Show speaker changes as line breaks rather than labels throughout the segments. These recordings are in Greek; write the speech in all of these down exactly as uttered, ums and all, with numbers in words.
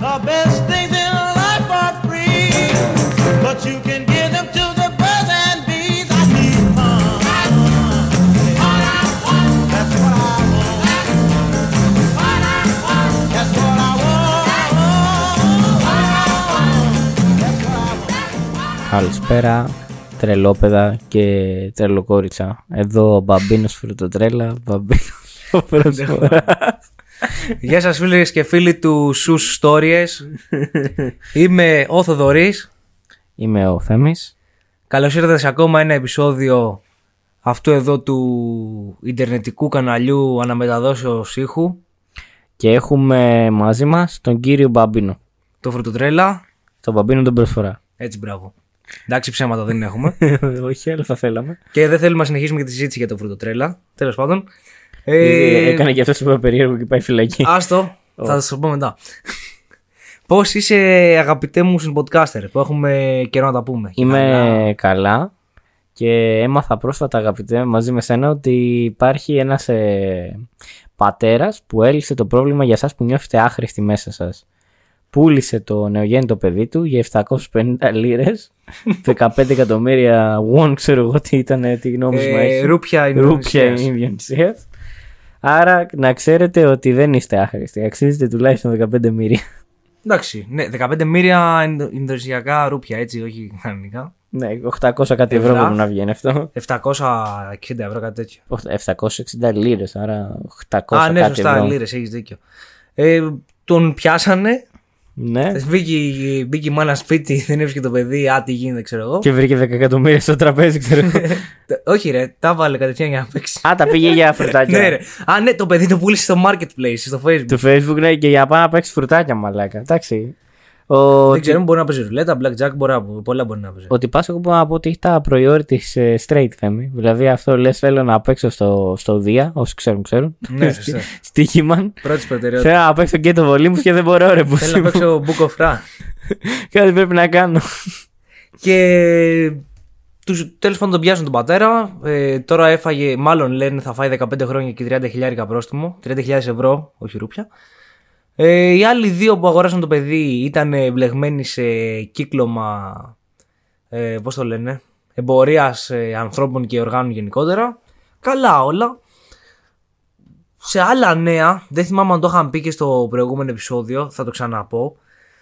The best things in life are free, but you can give them to the birds and bees. I need fun. That's what I want. That's what I want. That's what I want.
Καλησπέρα, τρελόπαιδα και τρελοκόριτσα. Εδώ ο Μπαμπίνος Φρουτοτρέλα, Μπαμπίνος ο Προσφοράς.
Γεια σας φίλες και φίλοι του Sus Stories. Είμαι ο Θοδωρής.
Είμαι ο Θέμης.
Καλώς ήρθατε σε ακόμα ένα επεισόδιο αυτού εδώ του ιντερνετικού καναλιού αναμεταδόσεως ήχου.
Και έχουμε μαζί μας τον κύριο Μπαμπίνο.
Το Φρουτοτρέλα.
Τον Μπαμπίνο τον Προσφορά.
Έτσι, μπράβο. Εντάξει, ψέματα δεν έχουμε.
Όχι, αλλά θα θέλαμε.
Και δεν θέλουμε να συνεχίσουμε και τη συζήτηση για το Φρουτοτρέλα. Τέλος πάντων.
Ε... Έκανε και αυτό που είπε περίεργο και πάει φυλακή.
Άστο, oh. θα σα πω μετά. Πώς είσαι, αγαπητέ μου podcaster, που έχουμε καιρό να τα πούμε?
Είμαι καλά, καλά και έμαθα πρόσφατα, αγαπητέ, μαζί με σένα, ότι υπάρχει ένας ε, πατέρας που έλυσε το πρόβλημα για εσάς που νιώθετε άχρηστοι μέσα σας. Πούλησε το νεογέννητο παιδί του για επτακόσιες πενήντα λίρες, δεκαπέντε εκατομμύρια won, ξέρω εγώ τι ήταν, τι νόμισμα
ε,
έχει.
Ρούπια
Ινδονησίας. Άρα να ξέρετε ότι δεν είστε άχρηστοι. Αξίζετε τουλάχιστον δεκαπέντε μοίρια.
Εντάξει, ναι, δεκαπέντε μοίρια ινδονησιακά ρούπια, έτσι, όχι κανονικά.
Ναι, οκτακόσια κάτι ευρώ πρέπει να βγαίνει αυτό.
επτακόσια εξήντα ευρώ, κάτι τέτοιο.
επτακόσιες εξήντα λίρες, άρα οκτακόσια
Α, ναι,
κάτι
σωστά,
ευρώ.
λίρες, έχεις δίκιο. Ε, τον πιάσανε.
Ναι.
Μπήκε, μπήκε η μάνα σπίτι, δεν έβρισκε το παιδί, α, τι γίνεται, ξέρω εγώ.
Και βρήκε δέκα εκατομμύρια στο τραπέζι, ξέρω εγώ.
Όχι, ρε, τα βάλε κατευθείαν για να παίξει.
Α, τα πήγε για φρουτάκια.
Ναι, ρε. Α, ναι, το παιδί το πούλησε στο marketplace, στο Facebook.
Το Facebook, ναι, και για να πάει να παίξει φρουτάκια, μαλάκα. Εντάξει. Ο...
Δεν ξέρω, μπορεί να παίζει ρουλέτα, blackjack, μπορεί να... πολλά μπορεί να παίζει.
Ότι πας, εγώ μπορώ να πω ότι έχει τα προϊόντα της uh, straight Θέμη. Δηλαδή αυτό λες, θέλω να παίξω στο, στο Δία, όσοι ξέρουν, ξέρουν.
Ναι, σωστά.
Στοίχημαν.
Πρώτη προτεραιότητα.
Θέλω να παίξω και το βολί μου και δεν μπορώ, ρε.
Θέλω να παίξω Book of Ra.
Κάτι πρέπει να κάνω.
Και τους, τέλος πάντων τον πιάσουν τον πατέρα. Ε, τώρα έφαγε, μάλλον λένε θα φάει δεκαπέντε χρόνια και τριάντα χιλιάρικα πρόστιμο. τριάντα χιλιάδες ευρώ, όχι ρούπια. Ε, οι άλλοι δύο που αγοράσαν το παιδί ήταν βλεγμένοι σε κύκλωμα, ε, πώς το λένε, εμπορίας ε, ανθρώπων και οργάνων γενικότερα. Καλά όλα. Σε άλλα νέα, δεν θυμάμαι αν το είχαν πει και στο προηγούμενο επεισόδιο, θα το ξαναπώ.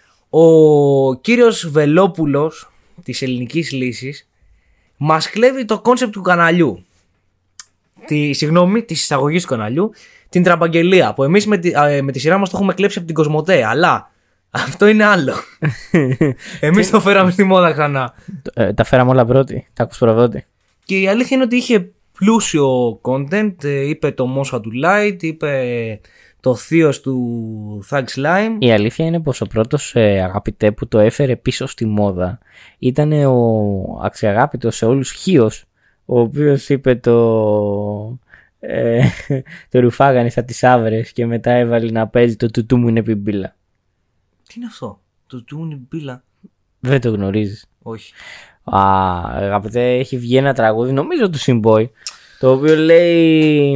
Ο κύριος Βελόπουλος της Ελληνικής Λύσης μας κλέβει το κόνσεπτ του καναλιού. Τη, συγγνώμη, της εισαγωγής του καναλιού, την τραμπαγγελία, που εμείς με τη, α, με τη σειρά μας το έχουμε κλέψει από την Κοσμοτέ, αλλά αυτό είναι άλλο. Εμείς το φέραμε στη μόδα ξανά.
Ε, τα φέραμε όλα πρώτη, τα ακούς προδότη.
Και η αλήθεια είναι ότι είχε πλούσιο content, ε, είπε το Μόσχα του Light, είπε το θείος του Thug Slime.
Η αλήθεια είναι πως ο πρώτος ε, αγαπητέ που το έφερε πίσω στη μόδα ήταν ο αξιαγάπητος σε όλους Χίος, ο οποίος είπε το... Ε, το ρουφάγανε στα τις άβρες και μετά έβαλε να παίζει το τουτού μου είναι πιμπίλα.
Τι είναι αυτό, το τουτού μου είναι πιμπίλα?
Δεν το γνωρίζεις?
Όχι.
Α, αγαπητέ, έχει βγει ένα τραγούδι, νομίζω του Simboy, το οποίο λέει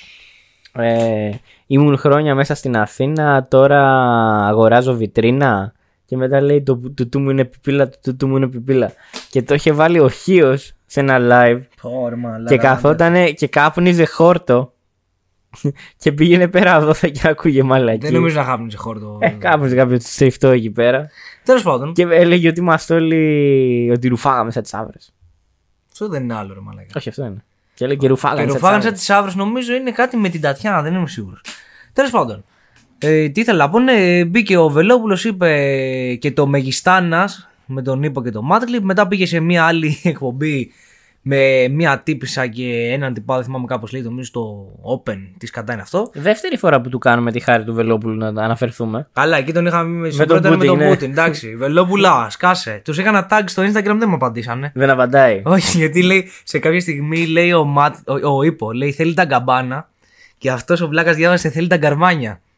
ε, ήμουν χρόνια μέσα στην Αθήνα, τώρα αγοράζω βιτρίνα. Και μετά λέει το τουτού μου είναι πιπίλα, το τουτού μου είναι πιπίλα. Και το είχε βάλει ο Χίος σε ένα live.
Όρμα,
και καθότανε και κάπνιζε χόρτο. Και πήγαινε πέρα εδώ και άκουγε μαλακή.
Δεν νομίζω να κάπνιζε χόρτο.
Ε, κάπνιζε κάποιο στριφτό εκεί πέρα.
Τέλος πάντων.
Και έλεγε ότι είμαστε όλοι. Ότι ρουφάγαμε σαν τις άβρες.
Αυτό δεν είναι άλλο, ρε μαλακά.
Όχι, αυτό είναι. Και έλεγε και ρουφάγαμε.
Και ρουφάγαμε σαν τις άβρες, νομίζω είναι κάτι με την Τατιάνα, δεν είμαι σίγουρος. Τέλος πάντων. Ε, τι ήθελα να πω, ναι, μπήκε ο Βελόπουλος, είπε και το Μεγιστάνας με τον Νίπο και τον Μάτκλιπ. Μετά πήγε σε μια άλλη εκπομπή με μια τύπισσα και έναν τυπάδο, θυμάμαι κάπως λέει, νομίζω στο Open. Τι σκατά είναι αυτό.
Δεύτερη φορά που του κάνουμε τη χάρη του Βελόπουλου να αναφερθούμε.
Καλά, εκεί τον είχαμε
με τον Πούτιν.
Με τον Πούτιν, εντάξει. Βελόπουλα, σκάσε. Τους έκανα tag στο Instagram, δεν μου απαντήσανε.
Δεν απαντάει.
Όχι, γιατί λέει σε κάποια στιγμή λέει ο, Ματ, ο, ο Ήπο, λέει θέλει τα γκαμπάνα και αυτός ο βλάκας διάβασε θέλει τα γκαρμάνια.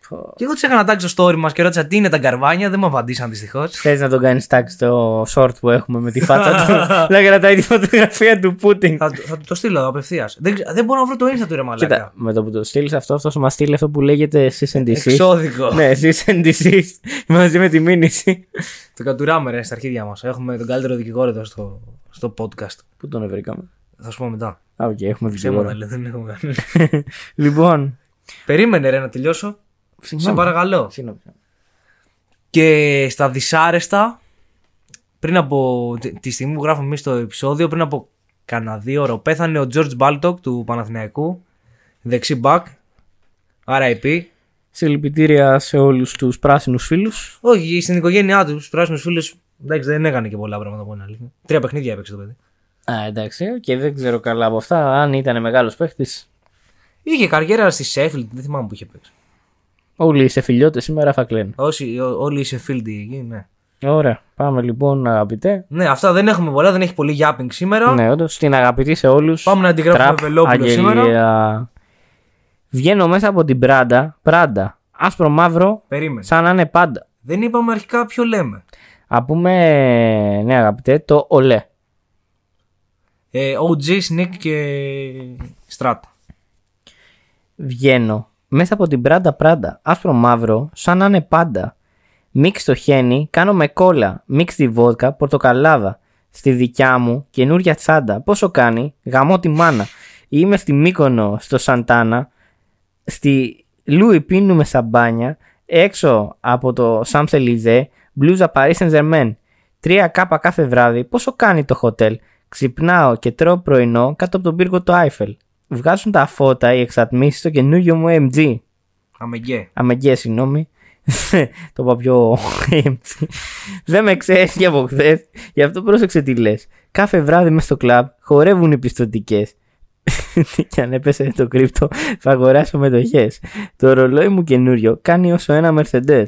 Και εγώ του έκανα tag στο story μα και ρώτησα τι είναι τα γκαρβάνια, δεν μου απαντήσαν δυστυχώς.
Θες να τον κάνεις tag στο short που έχουμε με τη φάτσα του. Να κρατάει τη φωτογραφία του Πούτιν.
θα, θα του το στείλω απευθείας. Δεν, δεν μπορώ να βρω το Insta του ρε μαλάκα.
Κοίτα, με το που το στείλει αυτό, αυτό μα στείλει αυτό που λέγεται cease and desist.
Εξώδικο.
Ναι, cease and desist μαζί με τη μήνυση.
Το κατουράμε ρε στα αρχίδια μας. Έχουμε τον καλύτερο δικηγόρο εδώ στο, στο podcast.
Πού τον βρήκαμε.
Θα σου πω μετά.
Α, οκ, έχουμε
Ψέματα
δικηγόρο.
λέει, δεν έχουμε κάνει.
Λοιπόν.
Περίμενε ρε να τελειώσω. Σε παρακαλώ.
Συγγνώμη.
Και στα δυσάρεστα, πριν από τη- τη στιγμή που γράφουμε εμείς το επεισόδιο, πριν από κανένα δύο ώρο, πέθανε ο George Baldock του Παναθηναϊκού, δεξί μπακ, αρ άι πι.
Συλληπιτήρια σε όλους τους πράσινους φίλους.
Όχι, στην οικογένειά του, στους πράσινους φίλους, εντάξει, δεν έκανε και πολλά πράγματα από είναι αλήθεια. Τρία παιχνίδια έπαιξε το παιδί.
Α, εντάξει, και δεν ξέρω καλά από αυτά. Αν ήταν μεγάλος παίχτης,
Είχε καριέρα στη Sheffield, δεν θυμάμαι που είχε παίξει.
όλοι οι σεφιλιώτες σήμερα θα κλαίνουν.
Όσοι, ό- όλοι οι Sheffield εκεί, ναι.
Ωραία, πάμε λοιπόν αγαπητέ.
Ναι, αυτά δεν έχουμε πολλά, δεν έχει πολύ γιάπινγκ σήμερα.
Ναι, όντως, στην αγαπητή σε όλους.
Πάμε να αντιγράφουμε
Τραπ,
Βελόπουλο σήμερα.
Αγγελία. Βγαίνω μέσα από την Πράντα, Πράντα, άσπρο μαύρο,
Περίμενε.
σαν να είναι πάντα.
Δεν είπαμε αρχικά ποιο λέμε.
Α πούμε, ναι αγαπητέ, το ολέ.
Ε, ο τζι, Snick και Στράτα.
Βγαίνω μέσα από την Πράντα, Πράντα, άσπρο μαύρο, σαν να είναι πάντα. Μίξ το χένι, κάνω με κόλλα, μίξ τη βότκα, πορτοκαλάδα. Στη δικιά μου, καινούρια τσάντα, πόσο κάνει, γαμώ τη μάνα. Είμαι στη Μύκονο, στο Σαντάνα, στη Λούι πίνουμε σαμπάνια, έξω από το Σαμψελιζέ, μπλούζα Paris Saint-Germain. Τρία κάπα κάθε βράδυ, πόσο κάνει το χοτέλ. Ξυπνάω και τρώω πρωινό κάτω από τον πύργο του Άιφελ. Βγάζουν τα φώτα οι εξατμίσεις στο καινούριο μου εμ τζι.
Αμεγγέ.
Αμεγγέ, συγγνώμη. Το είπα πιο εμ τζι. Δεν με ξέρει και από χθες, γι' αυτό πρόσεξε τι λες. Κάθε βράδυ μες στο κλαμπ χορεύουν οι πιστωτικές. Και αν έπεσε το κρύπτο, θα αγοράσω μετοχές. Το ρολόι μου καινούριο κάνει όσο ένα Mercedes.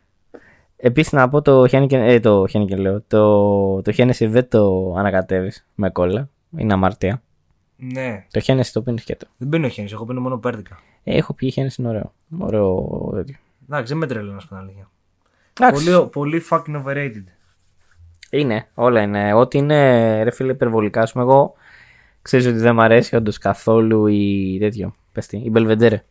Επίσης να πω το Heineken, ε, το Heineken λέω, το, το Hennessy δεν το ανακατεύεις με κόλλα. Είναι αμαρτία.
Ναι.
Το Hennessy το πίνεις και το.
Δεν πίνω χένις, εγώ πίνω μόνο πέρδικα.
Ε, έχω πει Hennessy είναι ωραίο. Ωραίο τέτοιο.
Εντάξει, δεν με τρέλω να σου πω την αλήθεια.
Εντάξει.
Πολύ, πολύ fucking overrated.
Είναι, όλα είναι. Ό,τι είναι ρε φίλε υπερβολικά. Ας πούμε, εγώ ξέρεις ότι δεν μ' αρέσει όντως καθόλου η τέτοιο. Πες τι, η Μπελβεντέρε.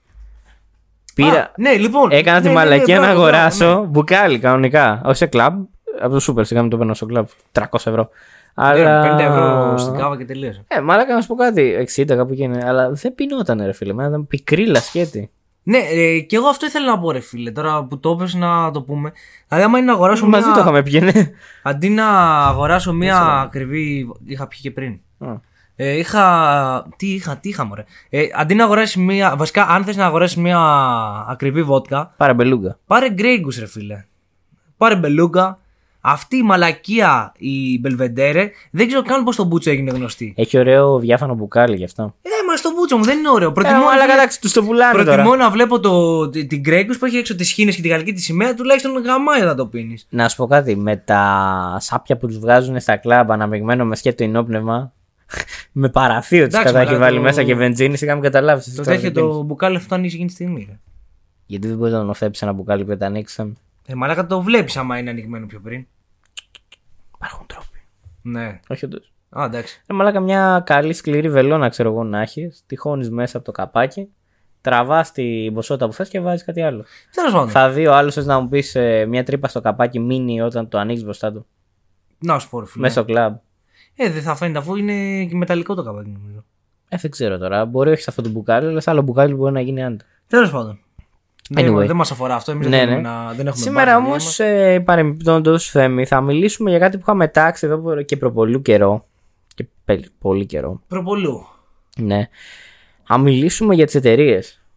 Πήρα.
Α, ναι, λοιπόν.
Έκανα
ναι,
τη
ναι, ναι,
μαλακία
μπράβο,
να
μπράβο,
αγοράσω
ναι.
μπουκάλι κανονικά. Όχι σε κλαμπ. Από το Super, σιγά μην το παίρνω στο κλαμπ. τριακόσια ευρώ.
Ναι,
Αλλά.
πενήντα ευρώ στην κάβα και τελείωσε.
Ε, μαλάκα να σου πω κάτι. εξήντα κάπου εκεί είναι. Αλλά δεν πεινόταν ρε φίλε. Μένα ήταν πικρίλα σκέτη.
Ναι, ε, και εγώ αυτό ήθελα να πω, ρε φίλε. Τώρα που το έπες να το πούμε. Δηλαδή, άμα είναι να αγοράσω
Μαζί
μια...
το είχαμε πει, ναι.
Αντί να αγοράσω μια ακριβή. Είχα πιει και πριν.
Α.
Ε, είχα. Τι είχα, τι είχα, μωρέ. Ε, αντί να αγοράσει μια. Βασικά, αν θες να αγοράσει μια ακριβή βότκα,
Πάρε μπελούγκα.
πάρε Grey Goose, ρε φίλε. Πάρε μπελούγκα. Αυτή η μαλακία, η Μπελβεντέρε, δεν ξέρω καν πώς το μπούτσο έγινε γνωστή.
Έχει ωραίο διάφανο μπουκάλι γι' αυτό.
Ε, μα στο μπούτσο μου δεν είναι ωραίο.
Ε,
Προτιμώ,
αλλά
ρε φίλε,
κατάξει, του το πουλάνε τώρα.
προτιμώ να βλέπω το, τη- την Grey Goose που έχει έξω τις σχήνες και τη γαλλική τη σημαία, τουλάχιστον γαμάει όταν το πίνει.
Να σου πω κάτι. Με τα σάπια που του βγάζουν στα κλαμπ αναμειγμένο με σκέτο ενόπνευμα. Με παραθείο τη
Εντάξει,
κατά έχει
μαλάκα,
βάλει
το-
μέσα και βενζίνη, σιγά μην καταλάβει.
Το τέτοιο το μπουκάλι αυτό ανοίξει εκείνη τη στιγμή. Ρε.
Γιατί δεν μπορεί να νοθέψει ένα μπουκάλι που τα ανοίξαμε.
Ε, μαλάκα το βλέπει άμα είναι ανοιγμένο πιο πριν.
Υπάρχουν τρόποι.
Ναι.
Όχι όντω.
Α, εντάξει.
Ε, μαλάκα μια καλή σκληρή βελόνα, ξέρω εγώ να έχει. Τυχώνει μέσα από το καπάκι. Τραβά την ποσότητα που θε και βάζει κάτι άλλο.
Τέλο πάντων.
Θα δει ο άλλο να μου πει μια τρύπα στο καπάκι μείνει όταν το ανοίξει μπροστά του.
Να σου πω, ρε φίλε.
Μέσα στο κλαμπ.
Ε, δεν θα φαίνεται αφού είναι και μεταλλικό το καπάκι νομίζω.
Ε, δεν ξέρω τώρα. Μπορεί όχι σε αυτό το μπουκάλι, αλλά σε άλλο μπουκάλι μπορεί να γίνει άντα.
Τέλο πάντων.
Anyway.
Δεν, δεν μα αφορά αυτό. Εμείς
Ναι,
δεν,
ναι.
θέλουμε να, δεν έχουμε
Σήμερα
μπάρει
όμω,
μας.
ε, παρεμπιπτόντω, Θέμη, θα μιλήσουμε για κάτι που είχαμε τάξει εδώ και προπολού καιρό. Και πε- πολύ καιρό.
Προπολού.
Ναι. Θα μιλήσουμε για τι εταιρείε.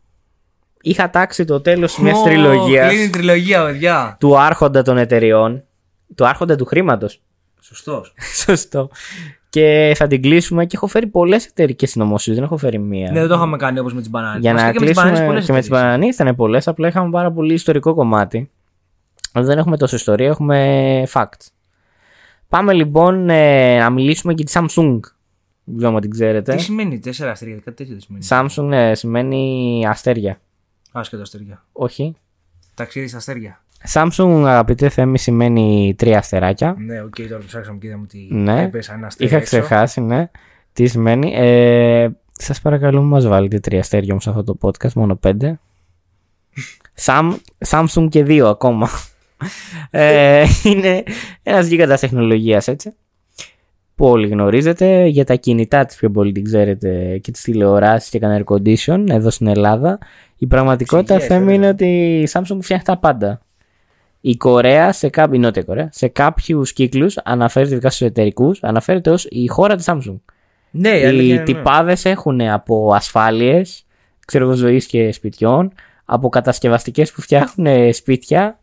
Είχα τάξει το τέλο μια
Ω,
τριλογία
Κλείνει η τριλογία, παιδιά.
του άρχοντα των εταιρεών. Του άρχοντα του χρήματο.
Σωστό.
Σωστό. Και θα την κλείσουμε και έχω φέρει πολλέ εταιρικέ συνωμοσίε. Δεν έχω φέρει μία.
Ναι, δεν το είχαμε κάνει όπω με τι μπανάνε.
Για να
και με τις μπανάνες
κλείσουμε.
πολλές
Και με τι
εταιρείες.
μπανανίε ήταν πολλέ. Απλά είχαμε πάρα πολύ ιστορικό κομμάτι. Αλλά δεν έχουμε τόσο ιστορία, έχουμε facts. Πάμε λοιπόν ε, να μιλήσουμε για τη Samsung. Δεν ξέρω αν την ξέρετε.
Τι σημαίνει τέσσερα αστέρια, κάτι τέτοιο δεν σημαίνει.
Samsung ναι, σημαίνει αστέρια.
Άσχετο αστέρια.
Όχι.
Ταξίδι στα αστέρια.
Samsung, αγαπητέ Θέμη, σημαίνει τρία αστεράκια.
Ναι, οκ, okay, τώρα το ψάξαμε και είδαμε ότι
Ναι.
έπεσα ένα αστέρι.
Είχα
έξω.
ξεχάσει, ναι. Τι σημαίνει. Ε, σας παρακαλώ, μην μας βάλετε τρία αστέρια όμως σε αυτό το podcast, μόνο πέντε. Sam, Samsung και δύο ακόμα. ε, είναι ένας γίγαντας τεχνολογίας, έτσι. Που όλοι γνωρίζετε. Για τα κινητά της πιο πολύ την ξέρετε και τις τηλεοράσεις και κανένα air condition εδώ στην Ελλάδα. Η πραγματικότητα
Ψυγές,
θέμα
ε.
είναι ότι η Samsung φτιάχνει τα πάντα. Η Κορέα, σε κά... η Νότια Κορέα, σε κάποιους κύκλους αναφέρεται, ειδικά στους εταιρικούς, αναφέρεται ως η χώρα της Samsung.
Ναι, η
Οι
αλήθεια είναι, ναι.
τυπάδες έχουν από ασφάλειες, ξέρω εγώ, ζωής και σπιτιών, από κατασκευαστικές που φτιάχνουν σπίτια,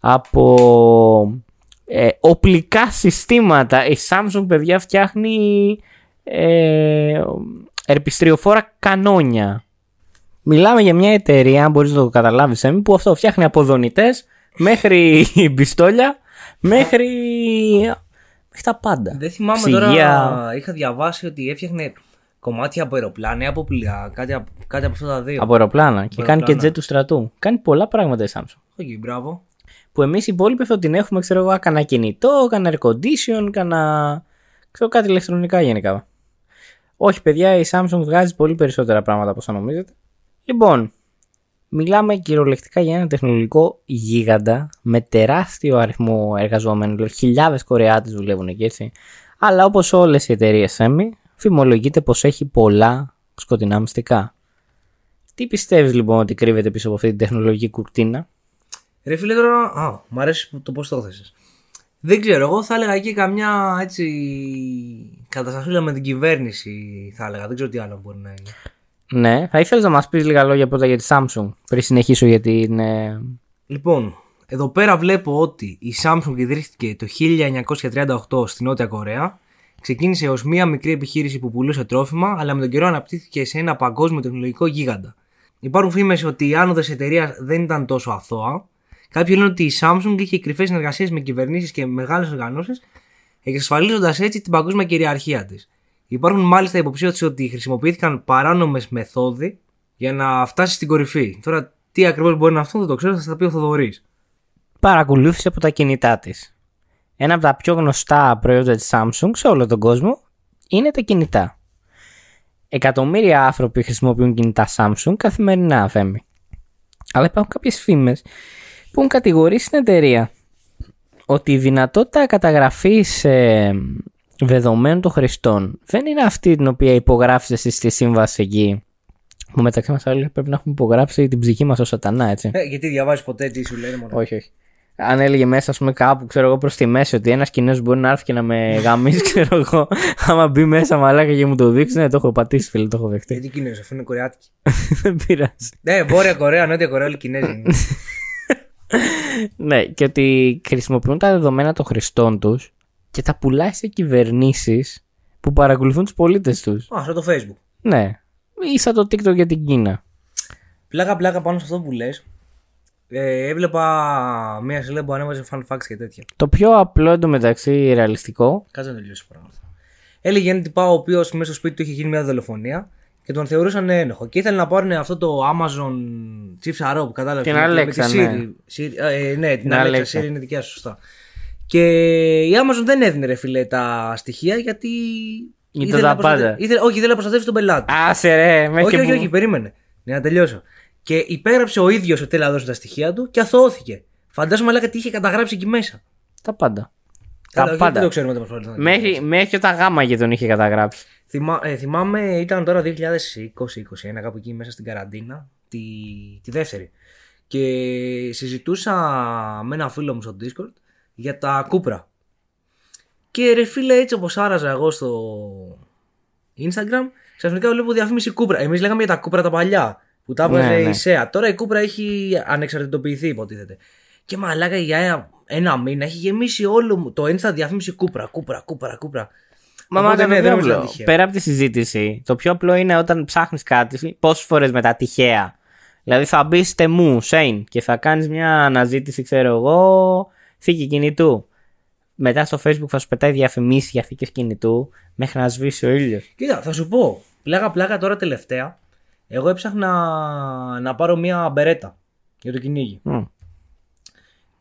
από ε, οπλικά συστήματα. Η Samsung, παιδιά, φτιάχνει ε, ερπιστριοφόρα κανόνια. Μιλάμε για μια εταιρεία, αν μπορείς να το καταλάβεις, Έμι, που αυτό φτιάχνει από δονητές μέχρι πιστόλια, μέχρι, μέχρι τα πάντα.
Δεν θυμάμαι
Ψυγεία.
τώρα. Είχα διαβάσει ότι έφτιαχνε κομμάτια από αεροπλάνα, από πλοία, κάτι, από- κάτι από αυτά τα δύο.
Από αεροπλάνα. Και κάνει και
αεροπλάνα.
τζετ του στρατού. Κάνει πολλά πράγματα η Samsung.
Όχι, μπράβο.
Που εμείς οι υπόλοιποι θα την έχουμε, ξέρω εγώ, κανένα κινητό, κανένα air condition, κανένα. ξέρω κάτι ηλεκτρονικά γενικά. Όχι, παιδιά, η Samsung βγάζει πολύ περισσότερα πράγματα από όσα νομίζετε. Λοιπόν, μιλάμε κυριολεκτικά για ένα τεχνολογικό γίγαντα με τεράστιο αριθμό εργαζόμενων. Δηλαδή, χιλιάδες Κορεάτες δουλεύουν εκεί, έτσι. Αλλά όπως όλες οι εταιρείες Έμι, φημολογείται πως έχει πολλά σκοτεινά μυστικά. Τι πιστεύεις λοιπόν ότι κρύβεται πίσω από αυτή την τεχνολογική κουρτίνα?
Ρε φίλε, τώρα. Α, μ' αρέσει το πώς το έθεσες. Δεν ξέρω, εγώ θα έλεγα εκεί καμιά έτσι. Καταστασούλα με την κυβέρνηση, θα έλεγα. Δεν ξέρω τι άλλο μπορεί να είναι.
Ναι, θα ήθελες να μας πεις λίγα λόγια πρώτα για τη Samsung πριν συνεχίσω για την. ε,
Λοιπόν, εδώ πέρα βλέπω ότι η Samsung ιδρύθηκε το χίλια εννιακόσια τριάντα οκτώ στη Νότια Κορέα. Ξεκίνησε ως μία μικρή επιχείρηση που πουλούσε τρόφιμα, αλλά με τον καιρό αναπτύχθηκε σε ένα παγκόσμιο τεχνολογικό γίγαντα. Υπάρχουν φήμες ότι η άνοδος της εταιρείας δεν ήταν τόσο αθώα. Κάποιοι λένε ότι η Samsung είχε κρυφές συνεργασίες με κυβερνήσεις και μεγάλες οργανώσεις, εξασφαλίζοντας έτσι την παγκόσμια κυριαρχία της. Υπάρχουν μάλιστα υποψίες ότι χρησιμοποιήθηκαν παράνομες μεθόδοι για να φτάσει στην κορυφή. Τώρα, τι ακριβώς μπορεί να είναι αυτό, δεν το ξέρω, θα σας τα πει ο Θοδωρής.
Παρακολούθησε από τα κινητά της. Ένα από τα πιο γνωστά προϊόντα της Samsung σε όλο τον κόσμο είναι τα κινητά. Εκατομμύρια άνθρωποι χρησιμοποιούν κινητά Samsung καθημερινά, Θέμη. Αλλά υπάρχουν κάποιες φήμες που έχουν κατηγορήσει την εταιρεία ότι η δυνατότητα καταγραφής ε, δεδομένων των χρηστών δεν είναι αυτή την οποία υπογράφεις εσύ στη σύμβαση εκεί. Που μεταξύ μας άλλοι πρέπει να έχουμε υπογράψει την ψυχή μας ως σατανά, έτσι.
Ε, γιατί διαβάζεις ποτέ τι σου λένε μόνο.
Όχι, όχι. Αν έλεγε μέσα, ας πούμε, κάπου, ξέρω εγώ, προς τη μέση ότι ένας Κινέζος μπορεί να έρθει και να με γαμίσει, ξέρω εγώ, άμα μπει μέσα μαλάκα και μου το δείξει, ναι, το έχω πατήσει, φίλε, το έχω δεχτεί.
Γιατί Κινέζοι, αφού είναι Κορεάτικοι.
Δεν πειράζει.
Ναι, Βόρεια Κορέα, Νότια Κορέα, όλοι Κινέζοι είναι.
Ναι, και ότι χρησιμοποιούν τα δεδομένα των χρηστών τους και τα πουλάει σε κυβερνήσεις που παρακολουθούν τους πολίτες τους.
Α, σαν το Facebook.
Ναι. Ή σαν το TikTok για την Κίνα.
Πλάκα πλάκα πάνω σε αυτό που λες. Ε, έβλεπα μία σελίδα που ανέβαζε fun facts και τέτοια.
Το πιο απλό εντωμεταξύ ρεαλιστικό.
Κάτσε να τελειώσει το πράγμα. Έλεγε ένα τυπά ο οποίο μέσα στο σπίτι του είχε γίνει μια δολοφονία και τον θεωρούσαν ένοχο. Και ήθελε να πάρουν αυτό το Amazon Chips Arrow που κατάλαβε.
Την
με
Alexa,
τη
ναι.
Siri. Siri, ε, ναι, την
Την
Alexa.
Alexa.
Siri είναι δικιά σου, σωστά. Και η Amazon δεν έδινε ρε φίλε τα στοιχεία γιατί.
Ήταν
ήθελε
τα
να προστατε-
πάντα.
ήθελε- όχι, ήθελε να προστατεύσει τον πελάτη.
Άσε ρε, μέχρι
όχι,
και
όχι,
που-
όχι, περίμενε. Ναι, να τελειώσω. Και υπέγραψε ο ίδιο ότι θέλει να δώσει τα στοιχεία του και αθωώθηκε. Φαντάζομαι λέγα τι είχε καταγράψει εκεί μέσα.
Τα πάντα.
Καλά,
Τα
όχι,
πάντα.
δεν το ξέρουμε το προσπάθεια.
Μέχρι, μέχρι και τα γάμα και τον είχε καταγράψει.
Θυμά, ε, θυμάμαι ήταν τώρα δύο χιλιάδες είκοσι είκοσι ένα κάπου εκεί μέσα στην καραντίνα, τη, τη δεύτερη. Και συζητούσα με ένα φίλο μου στο Discord για τα Κούπρα. Και ρε φίλε, έτσι όπως άραζα εγώ στο Instagram, ξαφνικά βλέπω διαφήμιση Κούπρα. Εμείς λέγαμε για τα Κούπρα τα παλιά που τα έβαζε
Ναι, ναι.
η ΣΕΑ. Τώρα η Κούπρα έχει ανεξαρτητοποιηθεί, υποτίθεται. Και μαλάκα για ένα, ένα μήνα έχει γεμίσει όλο μου το Insta διαφήμιση Κούπρα, Κούπρα, Κούπρα, Κούπρα.
Μα
Οπότε,
μάκα,
ναι,
το
δεν
πιο
νομίζω
απλό.
να τυχαίο.
Πέρα από τη συζήτηση, το πιο απλό είναι όταν ψάχνεις κάτι, πόσες φορές μετά τυχαία. Δηλαδή θα μπει τεμού, Σέιν, και θα κάνεις μια αναζήτηση, ξέρω εγώ, θήκη κινητού. Μετά στο Facebook θα σου πετάει διαφημίσεις για θήκες κινητού μέχρι να σβήσει ο ήλιος.
Κοίτα, θα σου πω. Πλάκα πλάκα τώρα τελευταία. Εγώ έψαχνα να πάρω μια μπερέτα για το κυνήγι.
Mm.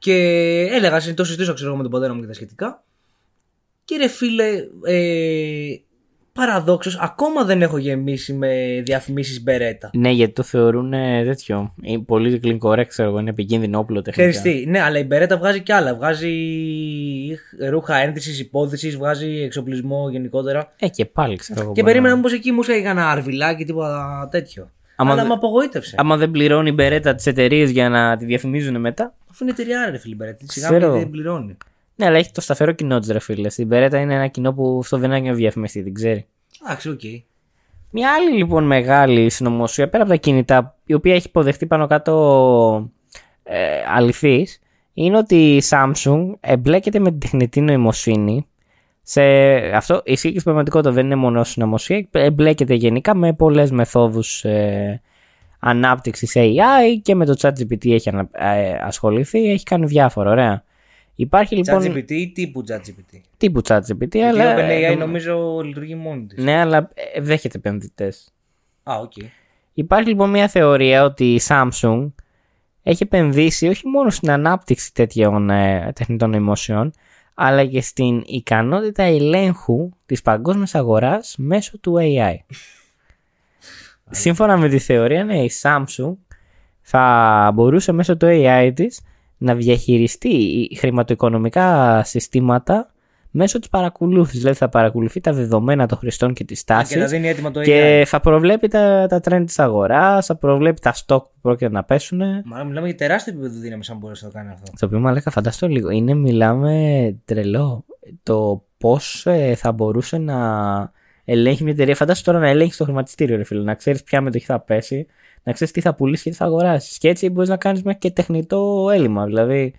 Και έλεγα, το συζητήσω ξέρω εγώ με τον πατέρα μου και τα σχετικά. Και ρε φίλε, ε, παραδόξως, ακόμα δεν έχω γεμίσει με διαφημίσεις Beretta.
Ναι, γιατί το θεωρούν ε, τέτοιο. Είναι πολύ γλυκορέ, ξέρω εγώ, είναι επικίνδυνο όπλο τεχνικά.
Ξέρεις τι, ναι, αλλά η Beretta βγάζει κι άλλα. Βγάζει ρούχα ένδυσης, υπόδυσης, βγάζει εξοπλισμό γενικότερα.
Ε, και πάλι ξέρω εγώ.
Και
μπορεί
περίμενα
να-
μήπως εκεί μου έλεγε ένα αρβιλάκι, τίποτα τέτοιο.
Άμα
αλλά
δε-
με απογοήτευσε.
Άμα δεν πληρώνει η Beretta τις εταιρείες για να τη διαφημίζουν μετά.
Αφού είναι εταιρεία, ρε φίλε, η Beretta. Σιγά
Ξέρω.
μην δεν πληρώνει.
Ναι, αλλά έχει το σταθερό κοινό της ρε φίλε. Στην Beretta είναι ένα κοινό που αυτό δεν έχει διαφημιστεί, την ξέρει.
Εντάξει, οκ.
Μια άλλη λοιπόν μεγάλη συνωμοσία πέρα από τα κινητά, η οποία έχει υποδεχτεί πάνω κάτω ε, αληθής, είναι ότι η Samsung εμπλέκεται με την τεχνητή νοημοσύνη. Σε αυτό ισχύει και στην πραγματικότητα, δεν είναι μόνο συνωμοσία, εμπλέκεται γενικά με πολλές μεθόδους ε, ανάπτυξης έι άι και με το ChatGPT έχει ανα, ε, ασχοληθεί, έχει κάνει διάφορα, ωραία. Υπάρχει λοιπόν
ChatGPT ή τύπου ChatGPT.
τύπου ChatGPT,
Γιατί
αλλά,
η OpenAI
ε,
νομίζω λειτουργεί μόνη της.
ναι, αλλά ε, δέχεται επενδυτές.
Α, οκ.
Υπάρχει λοιπόν μια θεωρία ότι η Samsung έχει επενδύσει όχι μόνο στην ανάπτυξη τέτοιων ε, τεχνητών νοημοσιών, αλλά και στην ικανότητα ελέγχου της παγκόσμιας αγοράς μέσω του έι άι. Σύμφωνα με τη θεωρία, ναι, η Samsung θα μπορούσε μέσω του έι άι της να διαχειριστεί χρηματοοικονομικά συστήματα μέσω της παρακολούθησης. Δηλαδή θα παρακολουθεί τα δεδομένα των χρηστών και τις
Και τα
τάσεις
δίνει έτοιμα το έι
και
άι.
θα προβλέπει τα, τα trend της αγοράς, θα προβλέπει τα stock που πρόκειται να πέσουν.
Μα μιλάμε για τεράστιο επίπεδο δύναμη αν μπορέσει να το κάνει αυτό.
Το οποίο μαλάκα φανταστώ λίγο. Είναι, μιλάμε τρελό. Το πώς ε, θα μπορούσε να ελέγχει μια εταιρεία. Φαντάσου τώρα να ελέγχει το χρηματιστήριο, ρε φίλε. Να ξέρεις ποια μετοχή θα πέσει, να ξέρεις τι θα πουλήσει και τι θα αγοράσει. Και έτσι μπορείς να κάνεις μέχρι και τεχνητό έλλειμμα. Δηλαδή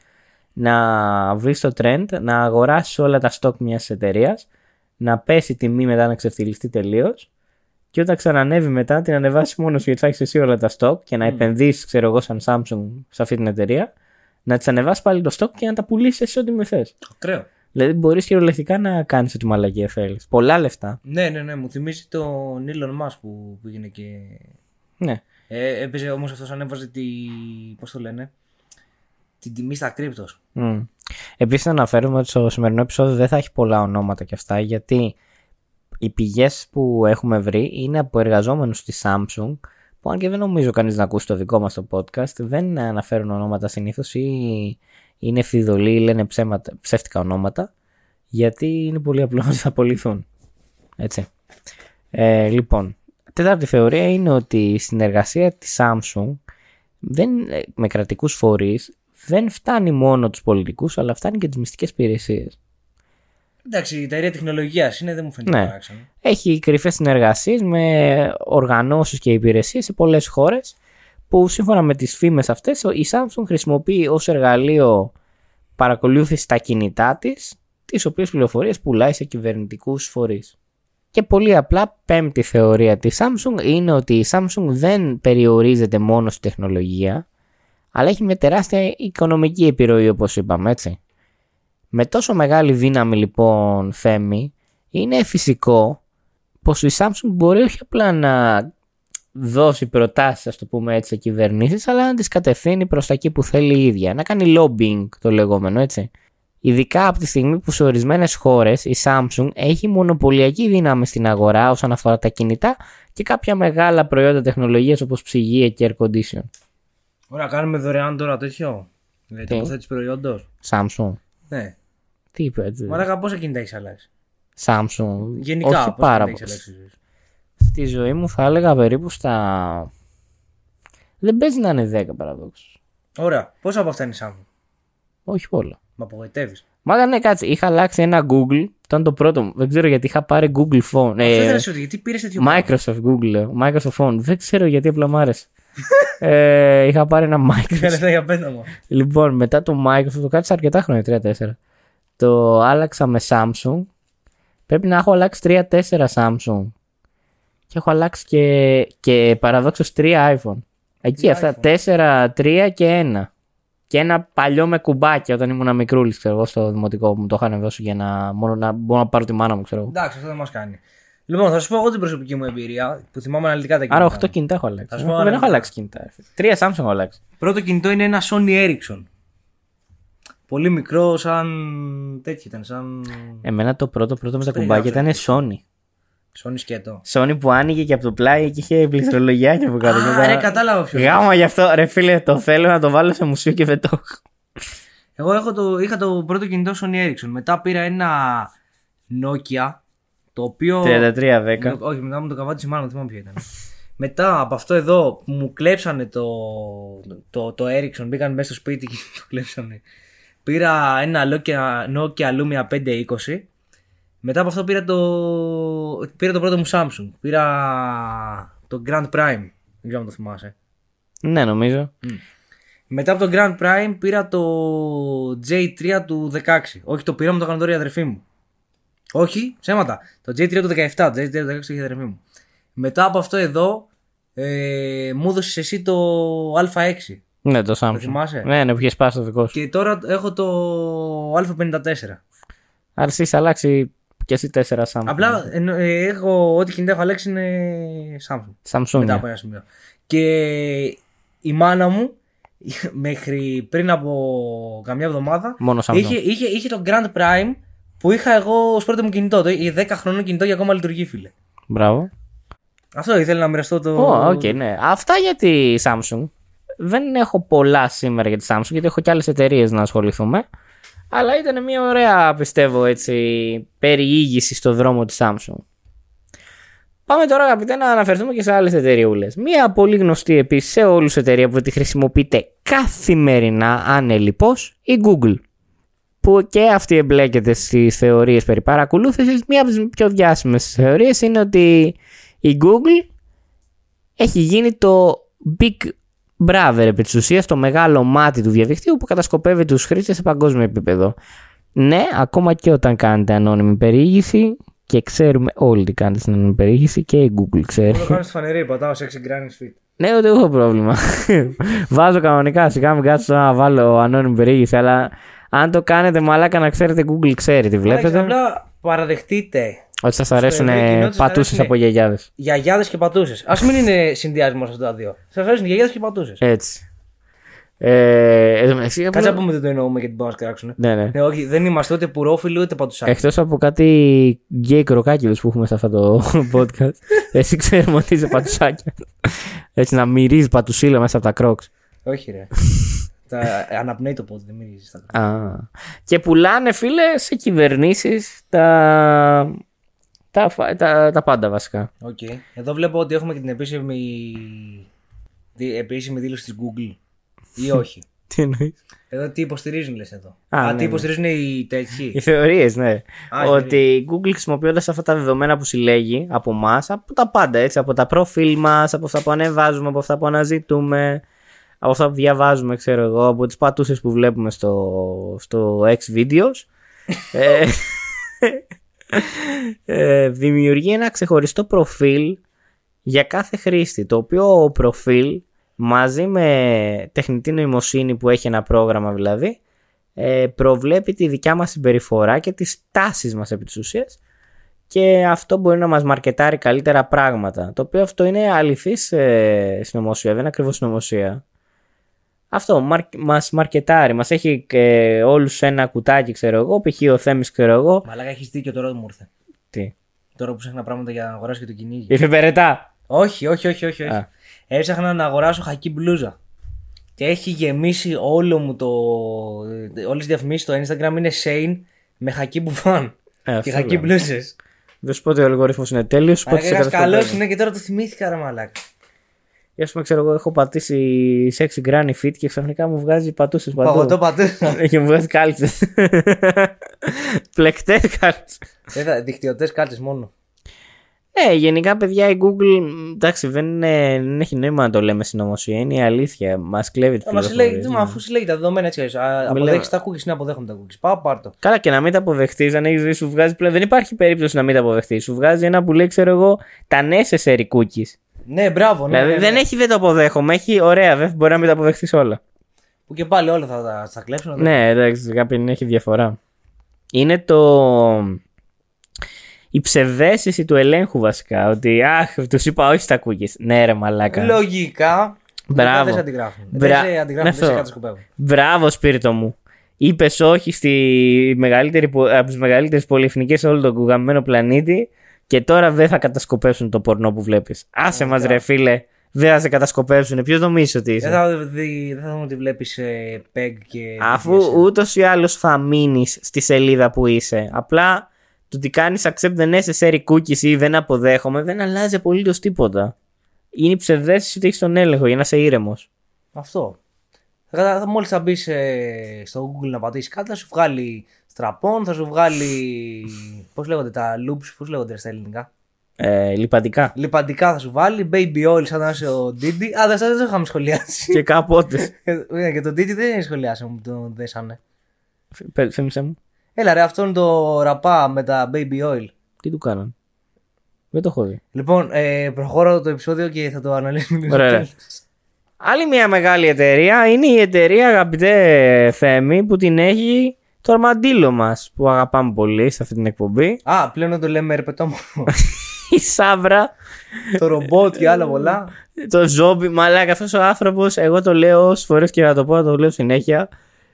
να βρεις το trend, να αγοράσεις όλα τα stock μιας εταιρείας, να πέσει η τιμή μετά να ξεφτυλιστεί τελείως. Και όταν ξανανεύει μετά, την ανεβάσει μόνο σου γιατί θα έχει εσύ όλα τα stock και να mm. επενδύσει, ξέρω εγώ, σαν Samsung σε αυτή την εταιρεία, να τη ανεβάσει πάλι το stock και να τα πουλήσει εσύ ό,τι με θε.
Ακραίο.
Δηλαδή, μπορεί κυριολεκτικά να κάνει ό,τι μαλακία θέλει. Πολλά λεφτά.
Ναι, ναι, ναι. Μου θυμίζει τον Elon Musk που πήγαινε και.
Ναι.
Ε, έπαιζε όμως αυτός ανέβαζε τη. Πώς το λένε. Την τιμή στα κρύπτος.
Mm. Επίσης, να αναφέρουμε ότι στο σημερινό επεισόδιο δεν θα έχει πολλά ονόματα και αυτά, γιατί οι πηγές που έχουμε βρει είναι από εργαζόμενους στη Samsung, που αν και δεν νομίζω κανείς να ακούσει το δικό μας το podcast, δεν αναφέρουν ονόματα συνήθως ή είναι φιδωλοί ή λένε ψέματα, ψεύτικα ονόματα, γιατί είναι πολύ απλό ότι θα απολυθούν. Έτσι. Ε, λοιπόν, τέταρτη θεωρία είναι ότι η συνεργασία της Samsung δεν, με κρατικούς φορείς δεν φτάνει μόνο τους πολιτικούς, αλλά φτάνει και τις μυστικές υπηρεσίες.
Εντάξει, η εταιρεία τεχνολογίας είναι, δεν μου φαίνεται
Ναι.
παράξενο.
Έχει κρυφές συνεργασίες με οργανώσεις και υπηρεσίες σε πολλές χώρες, που σύμφωνα με τις φήμες αυτές η Samsung χρησιμοποιεί ως εργαλείο παρακολούθηση τα κινητά της, τις οποίες πληροφορίες πουλάει σε κυβερνητικούς φορείς. Και πολύ απλά, πέμπτη θεωρία της Samsung είναι ότι η Samsung δεν περιορίζεται μόνο στη τεχνολογία, αλλά έχει μια τεράστια οικονομική επιρροή, όπως είπαμε, έτσι. Με τόσο μεγάλη δύναμη λοιπόν, Θέμη, είναι φυσικό πως η Samsung μπορεί όχι απλά να δώσει προτάσεις, ας το πούμε έτσι, σε κυβερνήσεις, αλλά να τις κατευθύνει προς τα εκεί που θέλει η ίδια. Να κάνει lobbying το λεγόμενο, έτσι. Ειδικά από τη στιγμή που σε ορισμένες χώρες η Samsung έχει μονοπωλιακή δύναμη στην αγορά όσον αφορά τα κινητά και κάποια μεγάλα προϊόντα τεχνολογίας όπως ψυγεία και air condition.
Ωραία, κάνουμε δωρεάν τώρα τέτοιο. Δηλαδή,
Τι?
τοποθέτηση προϊόντος.
Samsung.
Ναι.
Τι είπε έτσι.
Μαλάκα, πόσα κινητά έχεις αλλάξει.
Samsung.
Γενικά,
όχι
πόσα
πάρα
κινητά
πολύ.
έχεις αλλάξει.
Στη ζωή μου θα έλεγα περίπου στα. Δεν παίζει να είναι δέκα παραδόξως.
Ωραία, πόσα από αυτά είναι Samsung.
Όχι πολλά.
Με απογοητεύεις.
Μα ναι, κάτσε. Είχα αλλάξει ένα Google. Ήταν το πρώτο μου. Δεν ξέρω γιατί είχα πάρει Google Phone.
Αυτό
Ε,
ήθελα να σου ρωτήσω, γιατί πήρες τέτοιο πράγμα.
Microsoft Google. λέω. Microsoft Phone. Δεν ξέρω γιατί απλά μ' άρεσε. ε, είχα πάρει ένα Microsoft.
Καλέ, για πέντα μου.
Λοιπόν, μετά το Microsoft, το κάτσε αρκετά χρόνια, τρία τέσσερα. Το άλλαξα με Samsung. Πρέπει να έχω αλλάξει τρία τέσσερα Samsung. Και έχω αλλάξει και, και παραδόξως τρία iPhone. Εκεί
Τρία
αυτά,
iPhone.
τέσσερα, τρία και ένα. Και ένα παλιό με κουμπάκια όταν ήμουν μικρούλης, ξέρω εγώ, στο δημοτικό που μου το είχαν δώσει για να, μόνο να μπορώ να πάρω τη μάνα μου, ξέρω εγώ.
Εντάξει, αυτό δεν μας κάνει. Λοιπόν, θα σου πω εγώ την προσωπική μου εμπειρία που θυμάμαι αναλυτικά τα κινητά.
Άρα
μου.
οκτώ κινητά έχω αλλάξει.
Θα σου πω
Εγώ δεν έχω
αναλυτικά.
αλλάξει κινητά. ρε φίλε. Τρία Samsung έχω αλλάξει.
Πρώτο κινητό είναι ένα Sony Ericsson. πολύ μικρό, σαν τέτοιο ήταν. Σαν.
Εμένα το πρώτο πρώτο με τα
Στο
κουμπάκια ήταν
περιγράψα.
Sony.
Sony σκέτο.
Sony που άνοιγε και από το πλάι και είχε πληκτρολογιάκια από κάτω.
Α, ρε, κατάλαβα ποιο.
Γάμα γι' αυτό, ρε φίλε, το θέλω να το βάλω σε μουσείο και δεν το έχω.
Εγώ έχω το, είχα το πρώτο κινητό Sony Ericsson. Μετά πήρα ένα Nokia. Το οποίο.
τριάντα τρία δέκα.
Όχι, μετά μου το καβάτισε η μάνα, δεν θυμάμαι ποιο ήταν. Μετά από αυτό εδώ που μου κλέψανε το, το, το Ericsson, μπήκαν μέσα στο σπίτι και το κλέψανε. Πήρα ένα Nokia, Nokia Lumia πεντακόσια είκοσι. Μετά από αυτό πήρα το, πήρα το πρώτο μου Samsung. Πήρα το Grand Prime. Δεν ξέρω αν το θυμάσαι.
Ναι, νομίζω.
Μετά από το Grand Prime πήρα το τζέι θρι του δεκαέξι. Όχι, το πήρα μου το έκανε τώρα η αδερφή μου. Όχι, ψέματα. Το τζέι θρι του δεκαεπτά. Το τζέι θρι του δεκαέξι είχε η αδερφή μου. Μετά από αυτό εδώ ε, μου έδωσες εσύ το Α έξι.
Ναι, το Samsung.
Το θυμάσαι?
Ναι, ναι, που είχε σπάσει το δικό σου.
Και τώρα έχω το Α πενήντα τέσσερα.
Άρα εσύ είσαι αλλάξει και εσύ τέσσερα Samsung.
Απλά ε, ε, έχω ό,τι κινητά έχω αλλάξει είναι Samsung.
Samsung.
Μετά από ένα σημείο. Και η μάνα μου μέχρι πριν από καμιά εβδομάδα
Μόνο Samsung.
είχε, είχε, είχε το Grand Prime που είχα εγώ ως πρώτο μου κινητό. Το η δέκα χρονών κινητό και ακόμα λειτουργεί, φίλε.
Μπράβο.
Αυτό ήθελα να μοιραστώ το.
Ω, οκ, ναι. Αυτά για τη Samsung. Δεν έχω πολλά σήμερα για τη Samsung γιατί έχω και άλλες εταιρείες να ασχοληθούμε. Αλλά ήταν μια ωραία, πιστεύω, έτσι, περιήγηση στο δρόμο της Samsung. Πάμε τώρα, αγαπητέ, να αναφερθούμε και σε άλλες εταιρείες. Μια πολύ γνωστή επίσης σε όλους εταιρεία που τη χρησιμοποιείτε καθημερινά, ανελιπώς, η Google. Που και αυτή εμπλέκεται στις θεωρίες περί παρακολούθησης. Μία από τις πιο διάσημες θεωρίες είναι ότι η Google έχει γίνει το Big Brother, επί της ουσίας, το μεγάλο μάτι του διαδικτύου που κατασκοπεύει τους χρήστες σε παγκόσμιο επίπεδο. Ναι, ακόμα και όταν κάνετε ανώνυμη περιήγηση, και ξέρουμε όλοι τι κάνετε στην ανώνυμη περιήγηση, και η Google ξέρει.
Το κάνω στη φανερή, πατάω sexy granny fit.
Ναι, ούτε έχω πρόβλημα. Βάζω κανονικά, σιγά μην κάτσω να βάλω ανώνυμη περιήγηση, αλλά αν το κάνετε μαλάκα να ξέρετε, Google ξέρει τι βλέπετε.
Απλά παραδεχτείτε.
Ότι σας αρέσουν
ευρύ κοινό, σας
πατούσες
αρέσουνε
από γιαγιάδες.
Γιαγιάδες και πατούσες. Ας μην είναι συνδυασμός αυτά τα δύο. Σας αρέσουν γιαγιάδες και πατούσες.
Έτσι. Ε, εν τω μεταξύ,
Κάτσε
απλά-
να πούμε δεν το εννοούμε γιατί μπορούν να μας κράξουν.
Ναι, ναι.
Ναι, όχι, δεν είμαστε ούτε πουρόφιλοι ούτε πατουσάκοι.
Εκτός από κάτι γκέι κροκάκιδους που έχουμε σε αυτό το podcast, εσύ ξέρουμε ότι είσαι πατουσάκια. Έτσι να μυρίζει πατουσίλα μέσα από τα κρόξ.
Όχι, ρε. Τα αναπνέει το πόδι, δεν μυρίζει στα κρόξ.
Α. Και πουλάνε, φίλε, σε κυβερνήσεις τα... Τα, φα- τα, τα πάντα βασικά.
Οκ. Εδώ βλέπω ότι έχουμε και την επίσημη, δι- επίσημη δήλωση της Google. Ή όχι.
Τι εννοείς?
Εδώ τι υποστηρίζουν, λες εδώ.
Α,
Α,
ναι,
τι
ναι.
υποστηρίζουν οι τέτοιοι.
Οι θεωρίες, ναι.
Α, οι
ότι η Google, χρησιμοποιώντας αυτά τα δεδομένα που συλλέγει από εμάς, από τα πάντα, έτσι, από τα προφίλ μας, από αυτά που ανεβάζουμε, από αυτά που αναζητούμε, από αυτά που διαβάζουμε, ξέρω εγώ, από τις πατούσες που βλέπουμε στο, στο X-Videos, ε, ε, δημιουργεί ένα ξεχωριστό προφίλ για κάθε χρήστη, το οποίο προφίλ μαζί με τεχνητή νοημοσύνη που έχει ένα πρόγραμμα δηλαδή, ε, προβλέπει τη δικιά μας συμπεριφορά και τις τάσεις μας επί της ουσίας, και αυτό μπορεί να μας μαρκετάρει καλύτερα πράγματα, το οποίο αυτό είναι αληθής ε, συνωμοσία, δεν είναι ακριβώς συνωμοσία. Αυτό μαρ, μας μαρκετάρει, μας έχει ε, όλους σε ένα κουτάκι, ξέρω εγώ, π.χ. ο Θέμης, ξέρω εγώ.
Μαλάκα, έχεις δίκιο, τώρα μου ήρθε.
Τι,
Τώρα που ψάχνα πράγματα για να αγοράσω και το κυνήγι.
ήρθε περαιτά.
Όχι, όχι, όχι, όχι. όχι.
Α.
Έψαχνα να αγοράσω χακί μπλούζα. Και έχει γεμίσει όλο μου το. Όλες τις διαφημίσεις στο Instagram είναι Shane με χακί μπουφάν.
Ε,
Και
αυτό
χακί
λέω.
μπλούζες.
Δεν σου πω ότι ο αλγόριθμος είναι τέλειος, σου πω ότι σε
Ένα καλό
κατασκοπεύει.
είναι και τώρα το θυμήθηκα, ρε μαλάκα.
Για ας πούμε, ξέρω εγώ, έχω πατήσει sexy granny fit και ξαφνικά μου βγάζει πατούσες παντού.
Παγωτό πατούσα.
Και μου βγάζει κάλτσες. Πλεκτές κάλτσες.
Είδα δικτυωτές κάρτες μόνο.
Ε, γενικά, παιδιά, η Google, εντάξει, δεν, είναι, δεν έχει νόημα να το λέμε συνωμοσία. Είναι η αλήθεια. Μας κλέβει τις
Μα συλλέγει,
πληροφορίες.
μα αφού συλλέγει τα δεδομένα έτσι. έτσι. Α, Αποδέχεις τα cookies, ναι, αποδέχομαι τα cookies. Πάω, πάρ' το.
Καλά, και να μην τα αποδεχτείς, αν έχεις δει, σου βγάζει πλέον. Δεν υπάρχει περίπτωση να μην τα αποδεχτείς. Σου βγάζει ένα που λέει, ξέρω εγώ, τα necessary cookies.
Ναι, μπράβο. Ναι,
Δηλαδή
ναι,
δεν
ναι.
έχει δεν το αποδέχομαι. Έχει ωραία, δεν μπορεί να μην τα αποδεχτείς όλα.
Που και πάλι όλα θα τα θα κλέψουν.
Ναι, εντάξει, κάποιοι έχει διαφορά. Είναι το. Η ψευδαίσθηση του ελέγχου βασικά. Ότι αχ, τους είπα όχι στα cookies. Ναι, ρε μαλάκα.
Λογικά.
Μπράβο.
Δεν σε αντιγράφουν.
Μπρα-
Δεν σε αντιγράφουν,
Ναι,
δεν σε
αυτό.
κατασκοπεύουν.
Μπράβο, Σπύριτο μου. Είπες όχι στη μεγαλύτερη, από τις μεγαλύτερες πολυεθνικές σε όλο τον κουγαμμένο πλανήτη και τώρα δεν θα κατασκοπεύσουν το πορνό που βλέπεις. Άσε μας ρε φίλε, δεν θα σε κατασκοπεύσουν. Ποιος νομίζεις ότι είσαι?
Δεν θα, δει, δεν θα δούμε ότι βλέπεις ε, πεγ και...
Αφού ούτως ή άλλως θα μείνεις στη σελίδα που είσαι. Απλά το ότι κάνεις accept the necessary cookies ή δεν αποδέχομαι δεν αλλάζει απολύτως τίποτα. Είναι η ψευδέστηση ότι έχεις τον έλεγχο για να είσαι ήρεμος.
Αυτό. Θα, θα, μόλις θα μπεις ε, στο Google να πατήσεις κάτι, θα σου βγάλει στραπών, θα σου βγάλει. Πώς λέγονται τα loops, πώς λέγονται στα ελληνικά?
Ε, λιπαντικά.
Λιπαντικά θα σου βάλει, baby oil σαν να είσαι ο Didi. Α, δεν το είχαμε σχολιάσει.
Και κάποτε.
Και το Didi δεν σχολιάσαμε, μου το δέσανε.
Θέμισε μου.
Έλα ρε, αυτό είναι το ραπά με τα baby oil.
Τι του κάναν? Δεν το έχω δει.
Λοιπόν, ε, προχωρώ το επεισόδιο και θα το αναλύσουμε.
Ωραία. Άλλη μια μεγάλη εταιρεία είναι η εταιρεία, αγαπητέ Θέμη, που την έχει το αρμαντήλο μας, που αγαπάμε πολύ σε αυτή την εκπομπή.
Α, πλέον το λέμε ερπετόμορφο.
Η Σάβρα.
Το ρομπότ και άλλα πολλά.
Το ζόμπι, μαλάκα, αυτός ο άνθρωπος, εγώ το λέω όσες φορές και να το πω, το λέω συνέχεια,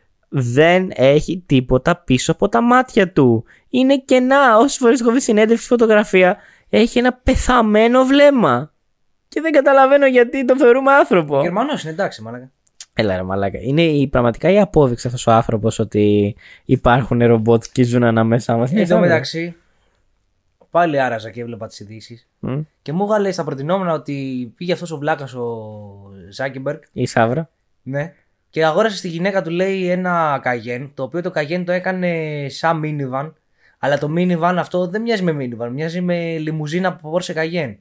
δεν έχει τίποτα πίσω από τα μάτια του. Είναι κενά. Όσες φορές έχω δει συνέντευξη φωτογραφία, έχει ένα πεθαμένο βλέμμα. Και δεν καταλαβαίνω γιατί τον θεωρούμε άνθρωπο.
Γερμανός είναι, εντάξει, μαλάκα.
Έλα ρε μαλάκα. Είναι η, πραγματικά η απόδειξη αυτός ο άνθρωπος ότι υπάρχουν ρομπότ και ζουν ανάμεσά μας.
Εν τω μεταξύ, πάλι άραζα και έβλεπα τις ειδήσεις.
Mm.
Και μου έγαλε στα προτινόμενα ότι πήγε αυτός ο βλάκας ο Ζάκεμπεργκ.
Η Σάβρα.
Ναι. Και αγόρασε στη γυναίκα του, λέει, ένα Cayenne. Το οποίο το Cayenne το έκανε σαν minivan. Αλλά το minivan αυτό δεν μοιάζει με minivan. Μοιάζει με λιμουζίνα από Porsche Cayenne.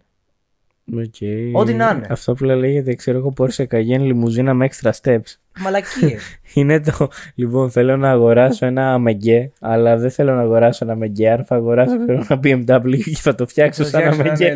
Okay.
Ό,τι να είναι.
Αυτό που λέγεται, ξέρω εγώ, Porsche Cayenne λιμουζίνα με extra steps.
Μαλακίες.
Είναι το. Λοιπόν, θέλω να αγοράσω ένα Megge, αλλά δεν θέλω να αγοράσω ένα Megge. Θα αγοράσω ένα μπι εμ ντάμπλιου και θα το φτιάξω σαν ένα Megge.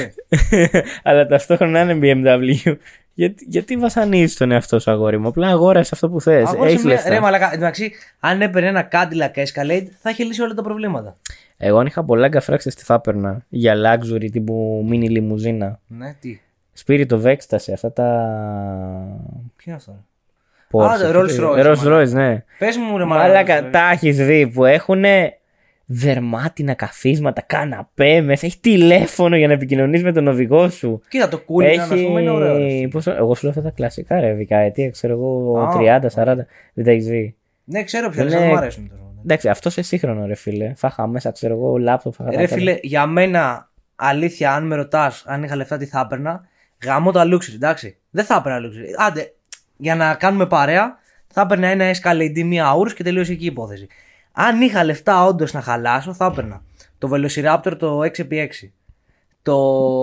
Αλλά ταυτόχρονα είναι μπι εμ ντάμπλιου. Γιατί, γιατί βασανίζεις τον εαυτό σου, αγόρι μου? Απλά αγόρασε αυτό που θες. Έχεις λεφτά.
Ρε μαλακά, εντάξει, αν έπαιρνε ένα Cadillac Escalade θα είχε λύσει όλα τα προβλήματα.
Εγώ αν είχα πολλά γκαφράξεις τι θα έπαιρνα για luxury τύπου mini λιμουζίνα.
Ναι, τι.
Spirit of Ecstasy, αυτά τα.
Ποιο είναι αυτό?
Porsche.
Α, Rolls Royce.
Rolls Royce, ναι.
Πες μου ρε
μαλάκα, τα έχεις δει που έχουν δερμάτινα καθίσματα, καναπέ μέσα, έχει τηλέφωνο για να επικοινωνείς με τον οδηγό σου.
Κοίτα, το cool έχει... να πούμε είναι ωραίο.
Πώς... Εγώ σου λέω αυτά τα κλασικά ρε, δεκαετία, ξέρω εγώ, τριάντα σαράντα, δεν τα έχεις δει?
Ναι, ξέρω ποια, δεν μου αρέσουν τώρα.
Εντάξει, αυτό σε σύγχρονο ρε φίλε. Θα είχα μέσα, ξέρω εγώ, λάπτοπ.
Ρε φίλε, για μένα, αλήθεια, αν με ρωτάς αν είχα λεφτά τι θα έπαιρνα, γαμώ τα luxury, εντάξει. Δεν θα έπαιρνα luxury. Άντε, για να κάνουμε παρέα, θα έπαιρνα ένα Escalade μία Urus και τελείωσε εκεί η υπόθεση. Αν είχα λεφτά όντως να χαλάσω, θα έπαιρνα το Velociraptor το έξι επί έξι, το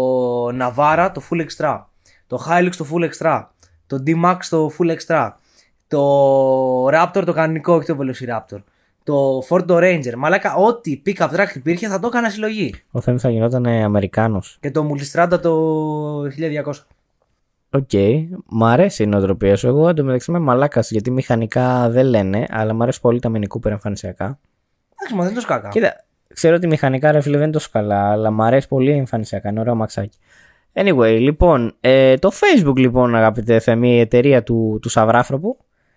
Navara το Full Extra, το Hilux το Full Extra, το D-Max το Full Extra, το Raptor το κανονικό, όχι το Velociraptor, το Ford Ranger. Μαλάκα, ό,τι pick-up track υπήρχε θα το έκανα συλλογή.
Ο Θέμης θα γινόταν Αμερικάνος.
Και το Multistrada το χίλια διακόσια.
Οκ, okay. Μ' αρέσει η νοοτροπία σου. Εγώ εντωμεταξύ είμαι μαλάκας γιατί μηχανικά δεν λένε, αλλά μ' αρέσει πολύ τα Mini Cooper εμφανισιακά.
Εντάξει, μα δεν το σκάκα.
Κοίτα, ξέρω ότι μηχανικά ρε φίλε δεν είναι τόσο καλά, αλλά μ' αρέσει πολύ εμφανισιακά. Είναι ωραίο μαξάκι. Anyway, λοιπόν, ε, το Facebook λοιπόν, αγαπητέ Θέμη, η εταιρεία του, του Σαβράφροπου.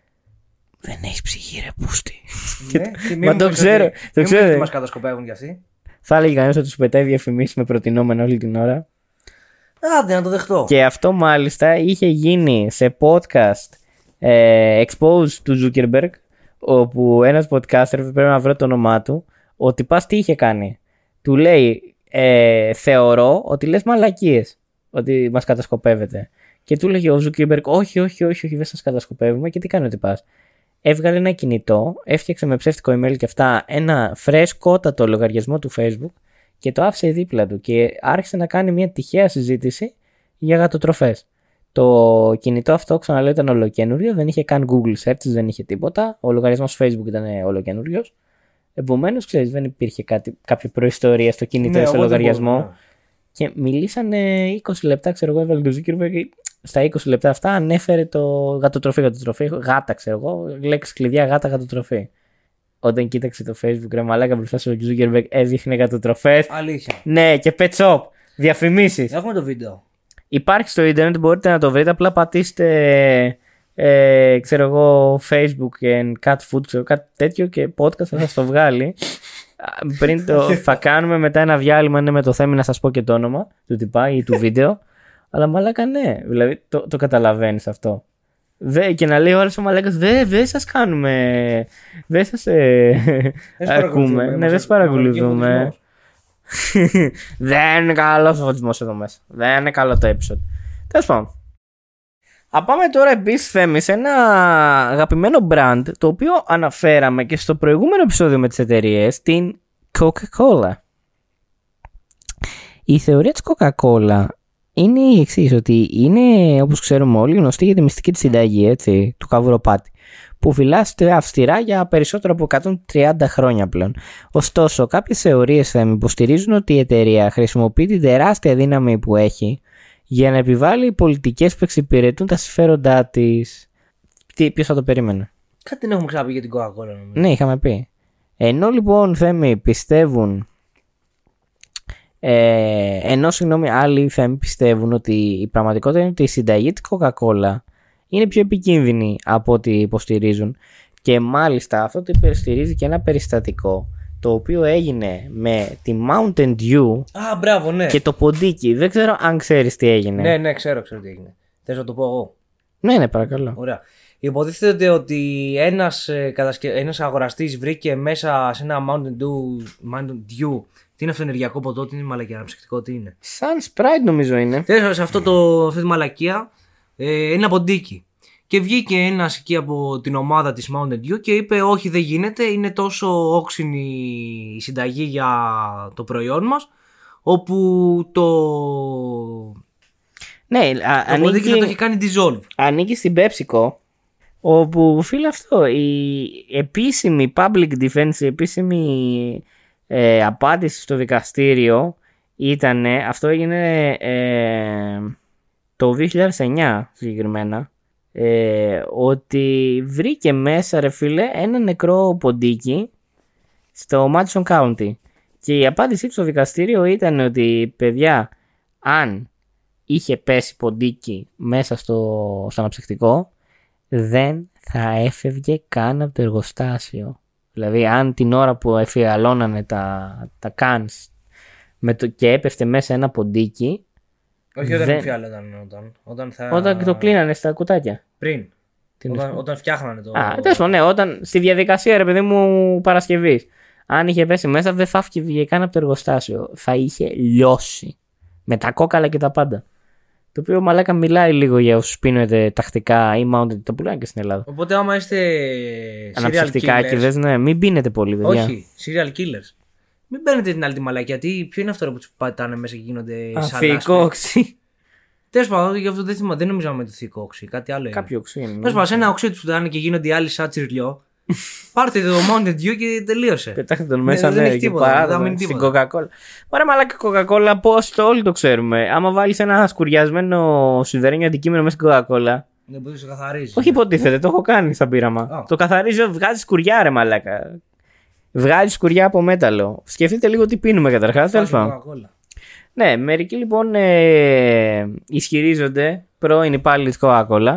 Δεν έχει ψυχή, ρε πούστη.
Ναι, μα
το ξέρω. Το ξέρω.
Δεν μα κατασκοπεύουν κι αυτοί.
Θα έλεγε κανένα ότι σου πετάει διαφημίσεις με προτινόμενο όλη την ώρα.
Άντε να το δεχτώ.
Και αυτό μάλιστα είχε γίνει σε podcast ε, Expose του Zuckerberg, όπου ένας podcaster, πρέπει να βρω το όνομά του, ότι πας τι είχε κάνει. Του λέει, ε, θεωρώ ότι λες μαλακίες, ότι μας κατασκοπεύετε. Και του λέγει ο Zuckerberg, όχι, όχι, όχι, όχι, δεν σας κατασκοπεύουμε. Και τι κάνει ότι πας? Έβγαλε ένα κινητό, έφτιαξε με ψεύτικο email και αυτά ένα φρέσκότατο λογαριασμό του Facebook και το άφησε δίπλα του και άρχισε να κάνει μια τυχαία συζήτηση για γατοτροφές. Το κινητό αυτό, ξαναλέω, ήταν ολοκένουργιο, δεν είχε καν Google Search, δεν είχε τίποτα. Ο λογαριασμός Facebook ήταν ολοκαίνουριος. Επομένως, ξέρεις, δεν υπήρχε κάτι, κάποια προϊστορία στο κινητό, ναι, στο λογαριασμό. Μπορώ, ναι. Και μιλήσανε είκοσι λεπτά, ξέρω εγώ, έβαλε το Zuckerberg. Στα είκοσι λεπτά αυτά ανέφερε το γατοτροφή, γατοτροφή, γάτα, ξέρω εγώ, λέξη κλειδιά γάτα, γατοτροφή. Όταν κοίταξε το Facebook, ρε μαλάκα, μπροστά στο Zuckerberg έδειχνε γατοτροφές.
Αλήθεια.
Ναι, και pet shop, διαφημίσεις.
Έχουμε το βίντεο.
Υπάρχει στο ίντερνετ, μπορείτε να το βρείτε, απλά πατήστε ε, ξέρω εγώ, Facebook and cat food, ξέρω κάτι τέτοιο και podcast θα σας το βγάλει. Πριν το θα κάνουμε μετά ένα διάλειμμα, είναι με το θέμα να σας πω και το όνομα του τυπά ή του βίντεο. Αλλά μαλάκα ναι, δηλαδή το, το καταλαβαίνεις αυτό. Δε, και να λέει ο άλλος ο μαλάκας, δεν δε σας κάνουμε, δεν σας ε, ακούμε, ναι, δεν σας παρακολουθούμε. Δεν είναι καλός ο φωτισμός εδώ μέσα, δεν είναι καλό το episode. Τέλος πάντων. Α, πάμε τώρα επίσης, Θέμη, σε ένα αγαπημένο brand, το οποίο αναφέραμε και στο προηγούμενο επεισόδιο με τις εταιρείες, την Coca-Cola. Η θεωρία της Coca-Cola είναι η εξής, ότι είναι, όπως ξέρουμε όλοι, γνωστή για τη μυστική της συνταγή, έτσι, του καβουροπάτη, που φυλάσσεται αυστηρά για περισσότερο από εκατόν τριάντα χρόνια πλέον. Ωστόσο, κάποιες θεωρίες, Θέμη, υποστηρίζουν ότι η εταιρεία χρησιμοποιεί την τεράστια δύναμη που έχει για να επιβάλλει πολιτικές που εξυπηρετούν τα συμφέροντά της. Τι, ποιος θα το περίμενε?
Κάτι δεν έχουμε ξαναπεί για την Coca-Cola, νομίζω.
Ναι, είχαμε πει. Ενώ λοιπόν, Θέμη, πιστεύουν. Ε, ενώ συγγνώμη, άλλοι Θέμη πιστεύουν ότι η πραγματικότητα είναι ότι η συνταγή της Coca-Cola είναι πιο επικίνδυνη από ό,τι υποστηρίζουν. Και μάλιστα αυτό το υποστηρίζει και ένα περιστατικό το οποίο έγινε με τη Mountain Dew.
Α, μπράβο, ναι.
Και το ποντίκι. Δεν ξέρω αν ξέρεις τι έγινε.
Ναι, ναι, ξέρω, ξέρω τι έγινε. Θες να το πω εγώ?
Ναι, ναι, παρακαλώ.
Ωραία. Υποτίθεται ότι ένας, ε, κατασκε... ένας αγοραστής βρήκε μέσα σε ένα Mountain Dew, Mountain Dew τι είναι αυτό, ενεργειακό ποτό, τι είναι μαλακιά, αναψυκτικό, τι είναι?
Σαν Sprite νομίζω είναι.
Θες σε αυτό το, αυτή τη μαλακία ε, ένα ποντίκι. Και βγήκε ένας εκεί από την ομάδα της Mountain Dew και είπε όχι, δεν γίνεται, είναι τόσο όξινη η συνταγή για το προϊόν μας, όπου το,
ναι,
το
ανήκει...
ποντίκι θα το έχει κάνει dissolve.
Ανήκει στην PepsiCo, όπου φίλε αυτό, η επίσημη public defense, η επίσημη ε, απάντηση στο δικαστήριο ήταν, αυτό έγινε ε, το δύο χιλιάδες εννιά συγκεκριμένα, Ε, ότι βρήκε μέσα, ρε φίλε, ένα νεκρό ποντίκι στο Madison County και η απάντησή του στο δικαστήριο ήταν ότι παιδιά, αν είχε πέσει ποντίκι μέσα στο, στο αναψυκτικό, δεν θα έφευγε καν από το εργοστάσιο. Δηλαδή αν την ώρα που εφιαλώνανε τα, τα cans με το, και έπεφτε μέσα ένα ποντίκι.
Όχι, όταν
δεν...
εμφιάλωναν, όταν, όταν, θα...
όταν το κλείνανε στα κουτάκια.
Πριν. Όταν, όταν φτιάχνανε το.
Α, τέλος πάντων, ναι, όταν στη διαδικασία, ρε παιδί μου, Παρασκευής, αν είχε πέσει μέσα, δεν θα έφυγε καν από το εργοστάσιο. Θα είχε λιώσει. Με τα κόκαλα και τα πάντα. Το οποίο μαλάκα μιλάει λίγο για όσους πίνετε τακτικά ή mounted, το πουλάνε και στην Ελλάδα.
Οπότε, άμα είστε
αναψυκτικά και δες, ναι, μην πίνετε πολύ, παιδιά.
Όχι, serial killers. Μην παίρνετε την άλλη τη μαλακιά. Τι, ποιο είναι αυτό που του πατάνε μέσα και γίνονται σαν.
Θείο οξύ.
Τέλος πάντων, γι' αυτό δεν θυμάμαι. Δεν νομίζω με το θείο οξύ. Κάτι άλλο είναι.
Κάποιο οξύ είναι.
Τέλος πάντων, σε ένα οξύ του πετάνε και γίνονται οι άλλοι σαν τσιρλιό. Πάρτε το Mountain Dew και τελείωσε.
Πετάχτε τον μέσα,
ναι, δεν
ναι,
έχει
και
τίποτα.
παράδομα στην Coca-Cola. Ωραία, μαλάκα Coca-Cola, πώς το όλοι το ξέρουμε. Άμα βάλεις ένα σκουριασμένο σιδερένιο αντικείμενο μέσα στην Coca-Cola.
Ναι, μπορεί να το καθαρίζει.
Όχι, υποτίθεται, το έχω κάνει σαν πείραμα.
Α.
Το καθαρίζω, βγάζει σκουριά, ρε μαλάκα. Βγάζει σκουριά από μέταλλο. Σκεφτείτε λίγο τι πίνουμε καταρχάς. Τέλος πάντων. Ναι, μερικοί λοιπόν ε, ισχυρίζονται, πρώην υπάλληλοι της Coca-Cola,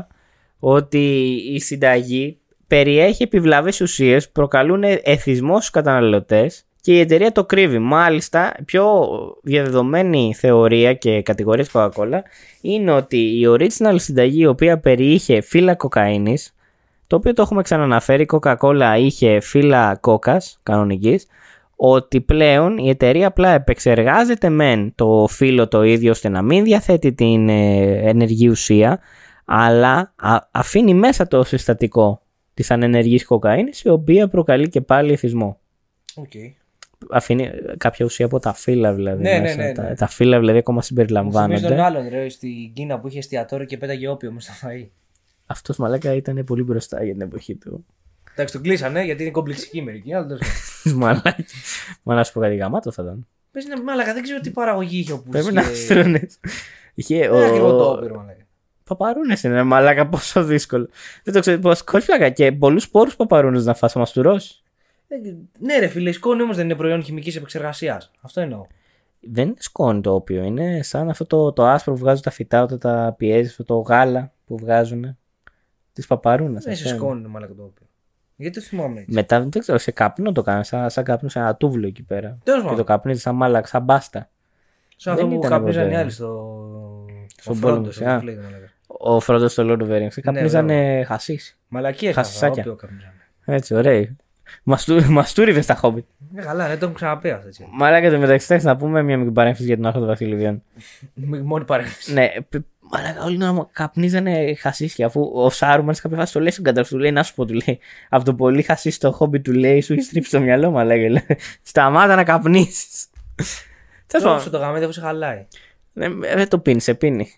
ότι η συνταγή περιέχει επιβλαβείς ουσίες που προκαλούν εθισμό στους καταναλωτές και η εταιρεία το κρύβει. Μάλιστα, πιο διαδεδομένη θεωρία και κατηγορία της Coca-Cola είναι ότι η original συνταγή, η οποία περιείχε φύλλα κοκαίνης, το οποίο το έχουμε ξαναναφέρει, η Coca-Cola είχε φύλλα κόκας κανονικής, ότι πλέον η εταιρεία απλά επεξεργάζεται μεν το φύλλο το ίδιο ώστε να μην διαθέτει την ε, ενεργή ουσία, αλλά α, αφήνει μέσα το συστατικό της ανενεργής κοκαίνης, η οποία προκαλεί και πάλι εθισμό.
Okay.
Αφήνει κάποια ουσία από τα φύλλα δηλαδή.
Ναι,
μέσα.
ναι, ναι, ναι.
Τα, τα φύλλα δηλαδή ακόμα συμπεριλαμβάνονται.
Θυμίζει τον άλλον ρε, στην Κίνα που είχε εστιατόριο και πέταγε όπιο μες στο φαΐ.
Αυτός μαλάκα ήταν πολύ μπροστά για την εποχή του.
Εντάξει, τον κλείσανε γιατί είναι κομπλεξική μερική. Αλλά
μαλάκα. Μα να σου πω κάτι γαμάτο θα ήταν.
Πες είναι μαλάκα, δεν ξέρω τι παραγωγή είχε ο Πούσης.
Πρέπει να στρώνες. Είχε
ο... ακριβό το
όπειρο μαλάκα. Παπαρούνες είναι μαλάκα, πόσο δύσκολο. Δεν το ξέρω πως κόφλακα και πολλούς πόρους παπαρούνες να φας, να μας τουρώσει.
Ε, ναι ρε φίλε, η σκόνη όμως δεν είναι προϊόν χημικής επεξεργασίας. Αυτό εννοώ.
Δεν είναι σκόνη το όπιο, είναι σαν αυτό το, το άσπρο που βγάζουν τα φυτά όταν τα πιέζεις, αυτό το γάλα που βγάζουν. Τη παπαρούνα.
Δεν σε σκόνη μαλάκα το όπιο. Γιατί το θυμόμαι έτσι.
Μετά δεν ξέρω, σε καπνό το κάνει. Σαν, σαν καπνό σε ένα τούβλο εκεί πέρα.
Τέλος
Και
πάντων.
το καπνίζει σαν μάλακα, σαν μπάστα.
Σαν
δεν
αυτό που
ήταν
καπνίζαν
ποτέ.
οι άλλοι στο.
Στον
ο
πόλεμο,
Φρόντος,
α.
όπως λέγεται, μαλάκα.
Ο Φρόντο στο Lord of the Rings. Καπνίζανε χασίσι.
Μαλακίες
Χασισάκια.
αυτά, όπιο καπνίζανε.
Έτσι, ωραία. Μαστούριβε στα χόμπιτ.
Ε, καλά, ναι, το έχουν ξαναπεί αυτό έτσι.
Μαλάκα το μεταξύ, εντάξει, να πούμε μια μικρή παρένθεση για τον Άρχοντα Βασιλειδιών.
Μόνη παρένθεση.
Ναι, π- μαλάκα, όλοι να καπνίζανε χασίσια. Αφού ο Σάρουμαν σε κάποια φάση το λέει στον καταρχήν, του λέει: Να σου πω, του λέει, από το πολύ χασίσι στο χόμπι του λέει, σου έχει στρίψει το μυαλό, μαλάκα. Λέει, σταμάτα να καπνίσει.
Τρώξε το γαμίδι αφού σε χαλάει.
Δεν το πίνει, σε πίνει.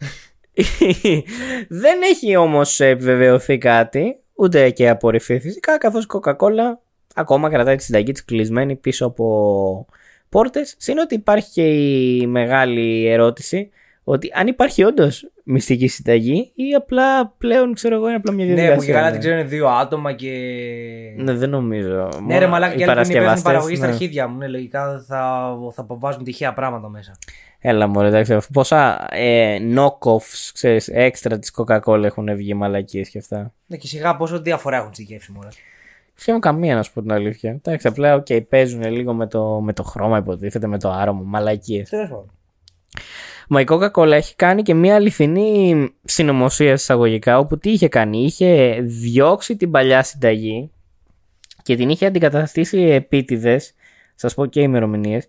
Δεν έχει όμως επιβεβαιωθεί κάτι, ούτε και απορριφθεί φυσικά, καθώς η Coca-Cola ακόμα κρατάει τη συνταγή της κλεισμένη πίσω από πόρτες. Συν ότι υπάρχει και η μεγάλη ερώτηση ότι αν υπάρχει όντως μυστική συνταγή ή απλά πλέον, ξέρω εγώ, είναι απλά μια διαδικασία.
Ναι, που και καλά την ξέρουν δύο άτομα και.
Ναι, δεν νομίζω.
Ναι, ρε μαλάκα,
οι
και άλλοι που είναι υπεύθυνοι
παρασκευαστές,
παραγωγή στα
ναι.
αρχίδια μου. Ναι, λογικά θα, θα βάζουν τυχαία πράγματα μέσα.
Έλα μωρέ, εντάξει, πόσα ε, knock-offs, ξέρεις, έξτρα της Coca-Cola έχουν βγει μαλακίες και αυτά.
Ναι, και σιγά πόσο διαφορά έχουν στη γεύση μου.
Σχεδόν καμία, να σου πω την αλήθεια. Εντάξει, απλά οκ, okay, παίζουν λίγο με το, με το χρώμα, υποτίθεται, με το άρωμα, μαλακίες.
Τέλος πάντων.
Μα η Coca-Cola έχει κάνει και μια αληθινή συνωμοσία εισαγωγικά, όπου τι είχε κάνει, είχε διώξει την παλιά συνταγή και την είχε αντικαταστήσει επίτηδες, σας πω και ημερομηνίες,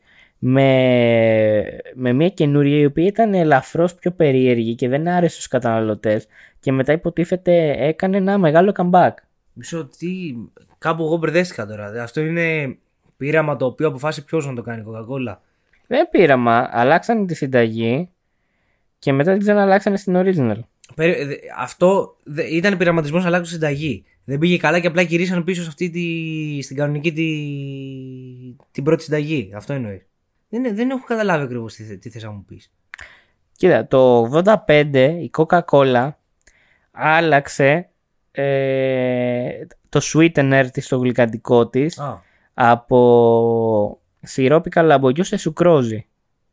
με, με μια καινούρια η οποία ήταν ελαφρώς πιο περίεργη και δεν άρεσε στους καταναλωτές και μετά υποτίθεται έκανε ένα μεγάλο comeback.
Μισό τι. Κάπου εγώ μπερδέστηκα τώρα. Αυτό είναι πείραμα το οποίο αποφάσισε ποιο να το κάνει η Coca-Cola.
Δεν πείραμα, αλλάξανε τη συνταγή και μετά την ξαναλλάξανε στην original.
Περι- δε- Αυτό δε- ήταν πειραματισμό να αλλάξουν συνταγή. Δεν πήγε καλά και απλά γυρίσαν πίσω σε αυτή τη, στην κανονική τη, την πρώτη συνταγή. Αυτό εννοεί. Δεν, δεν έχω καταλάβει ακριβώ τι, θε- τι θες να μου πει.
Κοίτα, το ογδόντα πέντε η Coca-Cola άλλαξε ε, το sweetener της, το γλυκαντικό της,
Α,
από σιρόπι καλαμποκιού σε σουκρόζι.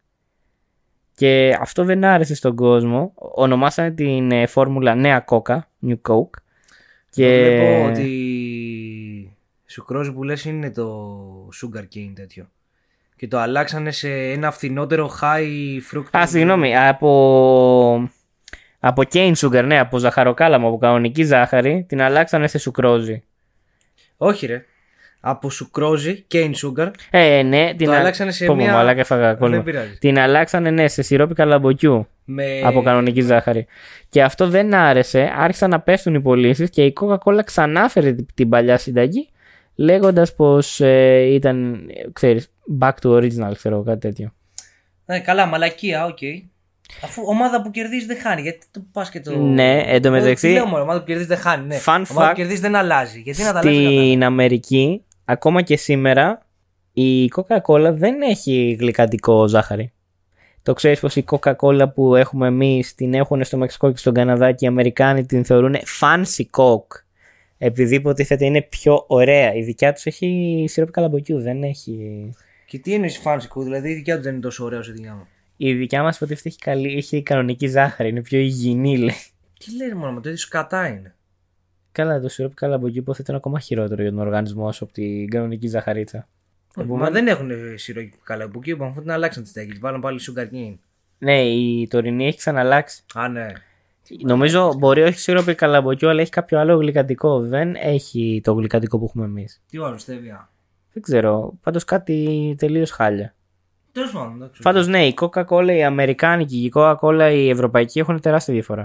Και αυτό δεν άρεσε στον κόσμο. Ονομάσανε την ε, φόρμουλα νέα Coca, New Coke. Και
βλέπω ότι σουκρόζι που λες είναι το sugar cane τέτοιο. Και το αλλάξανε σε ένα φθηνότερο high fructose.
Α, συγγνώμη, από... από cane sugar, ναι, από ζαχαροκάλαμο, από κανονική ζάχαρη, την αλλάξανε σε σουκρόζι.
Όχι ρε. Από σουκρόζι, cane sugar.
Ε, ναι, την
Το
α-
αλλάξανε σε
Πω, πω,
μια-
μαλάκα, έφαγα κόλλημα.
Δεν πειράζει.
Την αλλάξανε, ναι, σε σιρόπι καλαμποκιού.
Με...
Από κανονική ζάχαρη. Και αυτό δεν άρεσε, άρχισαν να πέφτουν οι πωλήσεις και η Coca-Cola ξανάφερε την- την παλιά συνταγή, λέγοντας πως ε, ήταν, ε, ξέρεις, back to original, ξέρω, κάτι τέτοιο.
Ναι, καλά, μαλακία, οκ. Αφού ομάδα που κερδίζει δεν χάνει, γιατί το πα και το.
Ναι, εντωμεταξύ-
Τι λέω, μωρέ, ομάδα που κερδίζει δεν χάνει. Ναι.
Fun
ομάδα
fact,
που κερδίζει δεν αλλάζει. Γιατί να τα αλλάζει.
Στην Αμερική, ακόμα και σήμερα, η Coca-Cola δεν έχει γλυκαντικό ζάχαρη. Το ξέρεις πως η Coca-Cola που έχουμε εμείς την έχουν στο Μεξικό και στον Καναδά και οι Αμερικάνοι την θεωρούν fancy Coke. Επειδή υποτίθεται είναι πιο ωραία. Η δικιά τους έχει σιρόπι καλαμποκιού, δεν έχει.
Και τι εννοεί fancy cool, δηλαδή η δικιά του δεν είναι τόσο ωραία όσο η δικιά μου.
Η δικιά μας υποτίθεται έχει, καλή, έχει κανονική ζάχαρη, είναι πιο υγιεινή, λέει.
Τι λέει, μόνο με το ίδιο σκατά είναι.
Καλά, το σιρόπι καλαμποκιού υποτίθεται είναι ακόμα χειρότερο για τον οργανισμό όσο από την κανονική ζαχαρίτσα.
Μα δεν έχουν σιρόπι καλά που εκεί, αφού την αλλάξαν τη στέγη. Βάλαν πάλι sugar cane.
Ναι, η τωρινή έχει ξαναλλάξει.
Α, ναι.
Νομίζω μπορεί όχι σιρόπι καλαμποκιού, αλλά έχει κάποιο άλλο γλυκαντικό. Δεν έχει το γλυκαντικό που έχουμε εμείς.
Τι άλλο, στέβια.
Δεν ξέρω. Πάντως κάτι τελείως χάλια.
Τέλο πάντων, εντάξει.
Πάντως ναι, η Coca-Cola, η Αμερικάνικη και η Coca-Cola, η Ευρωπαϊκή έχουν τεράστια διαφορά.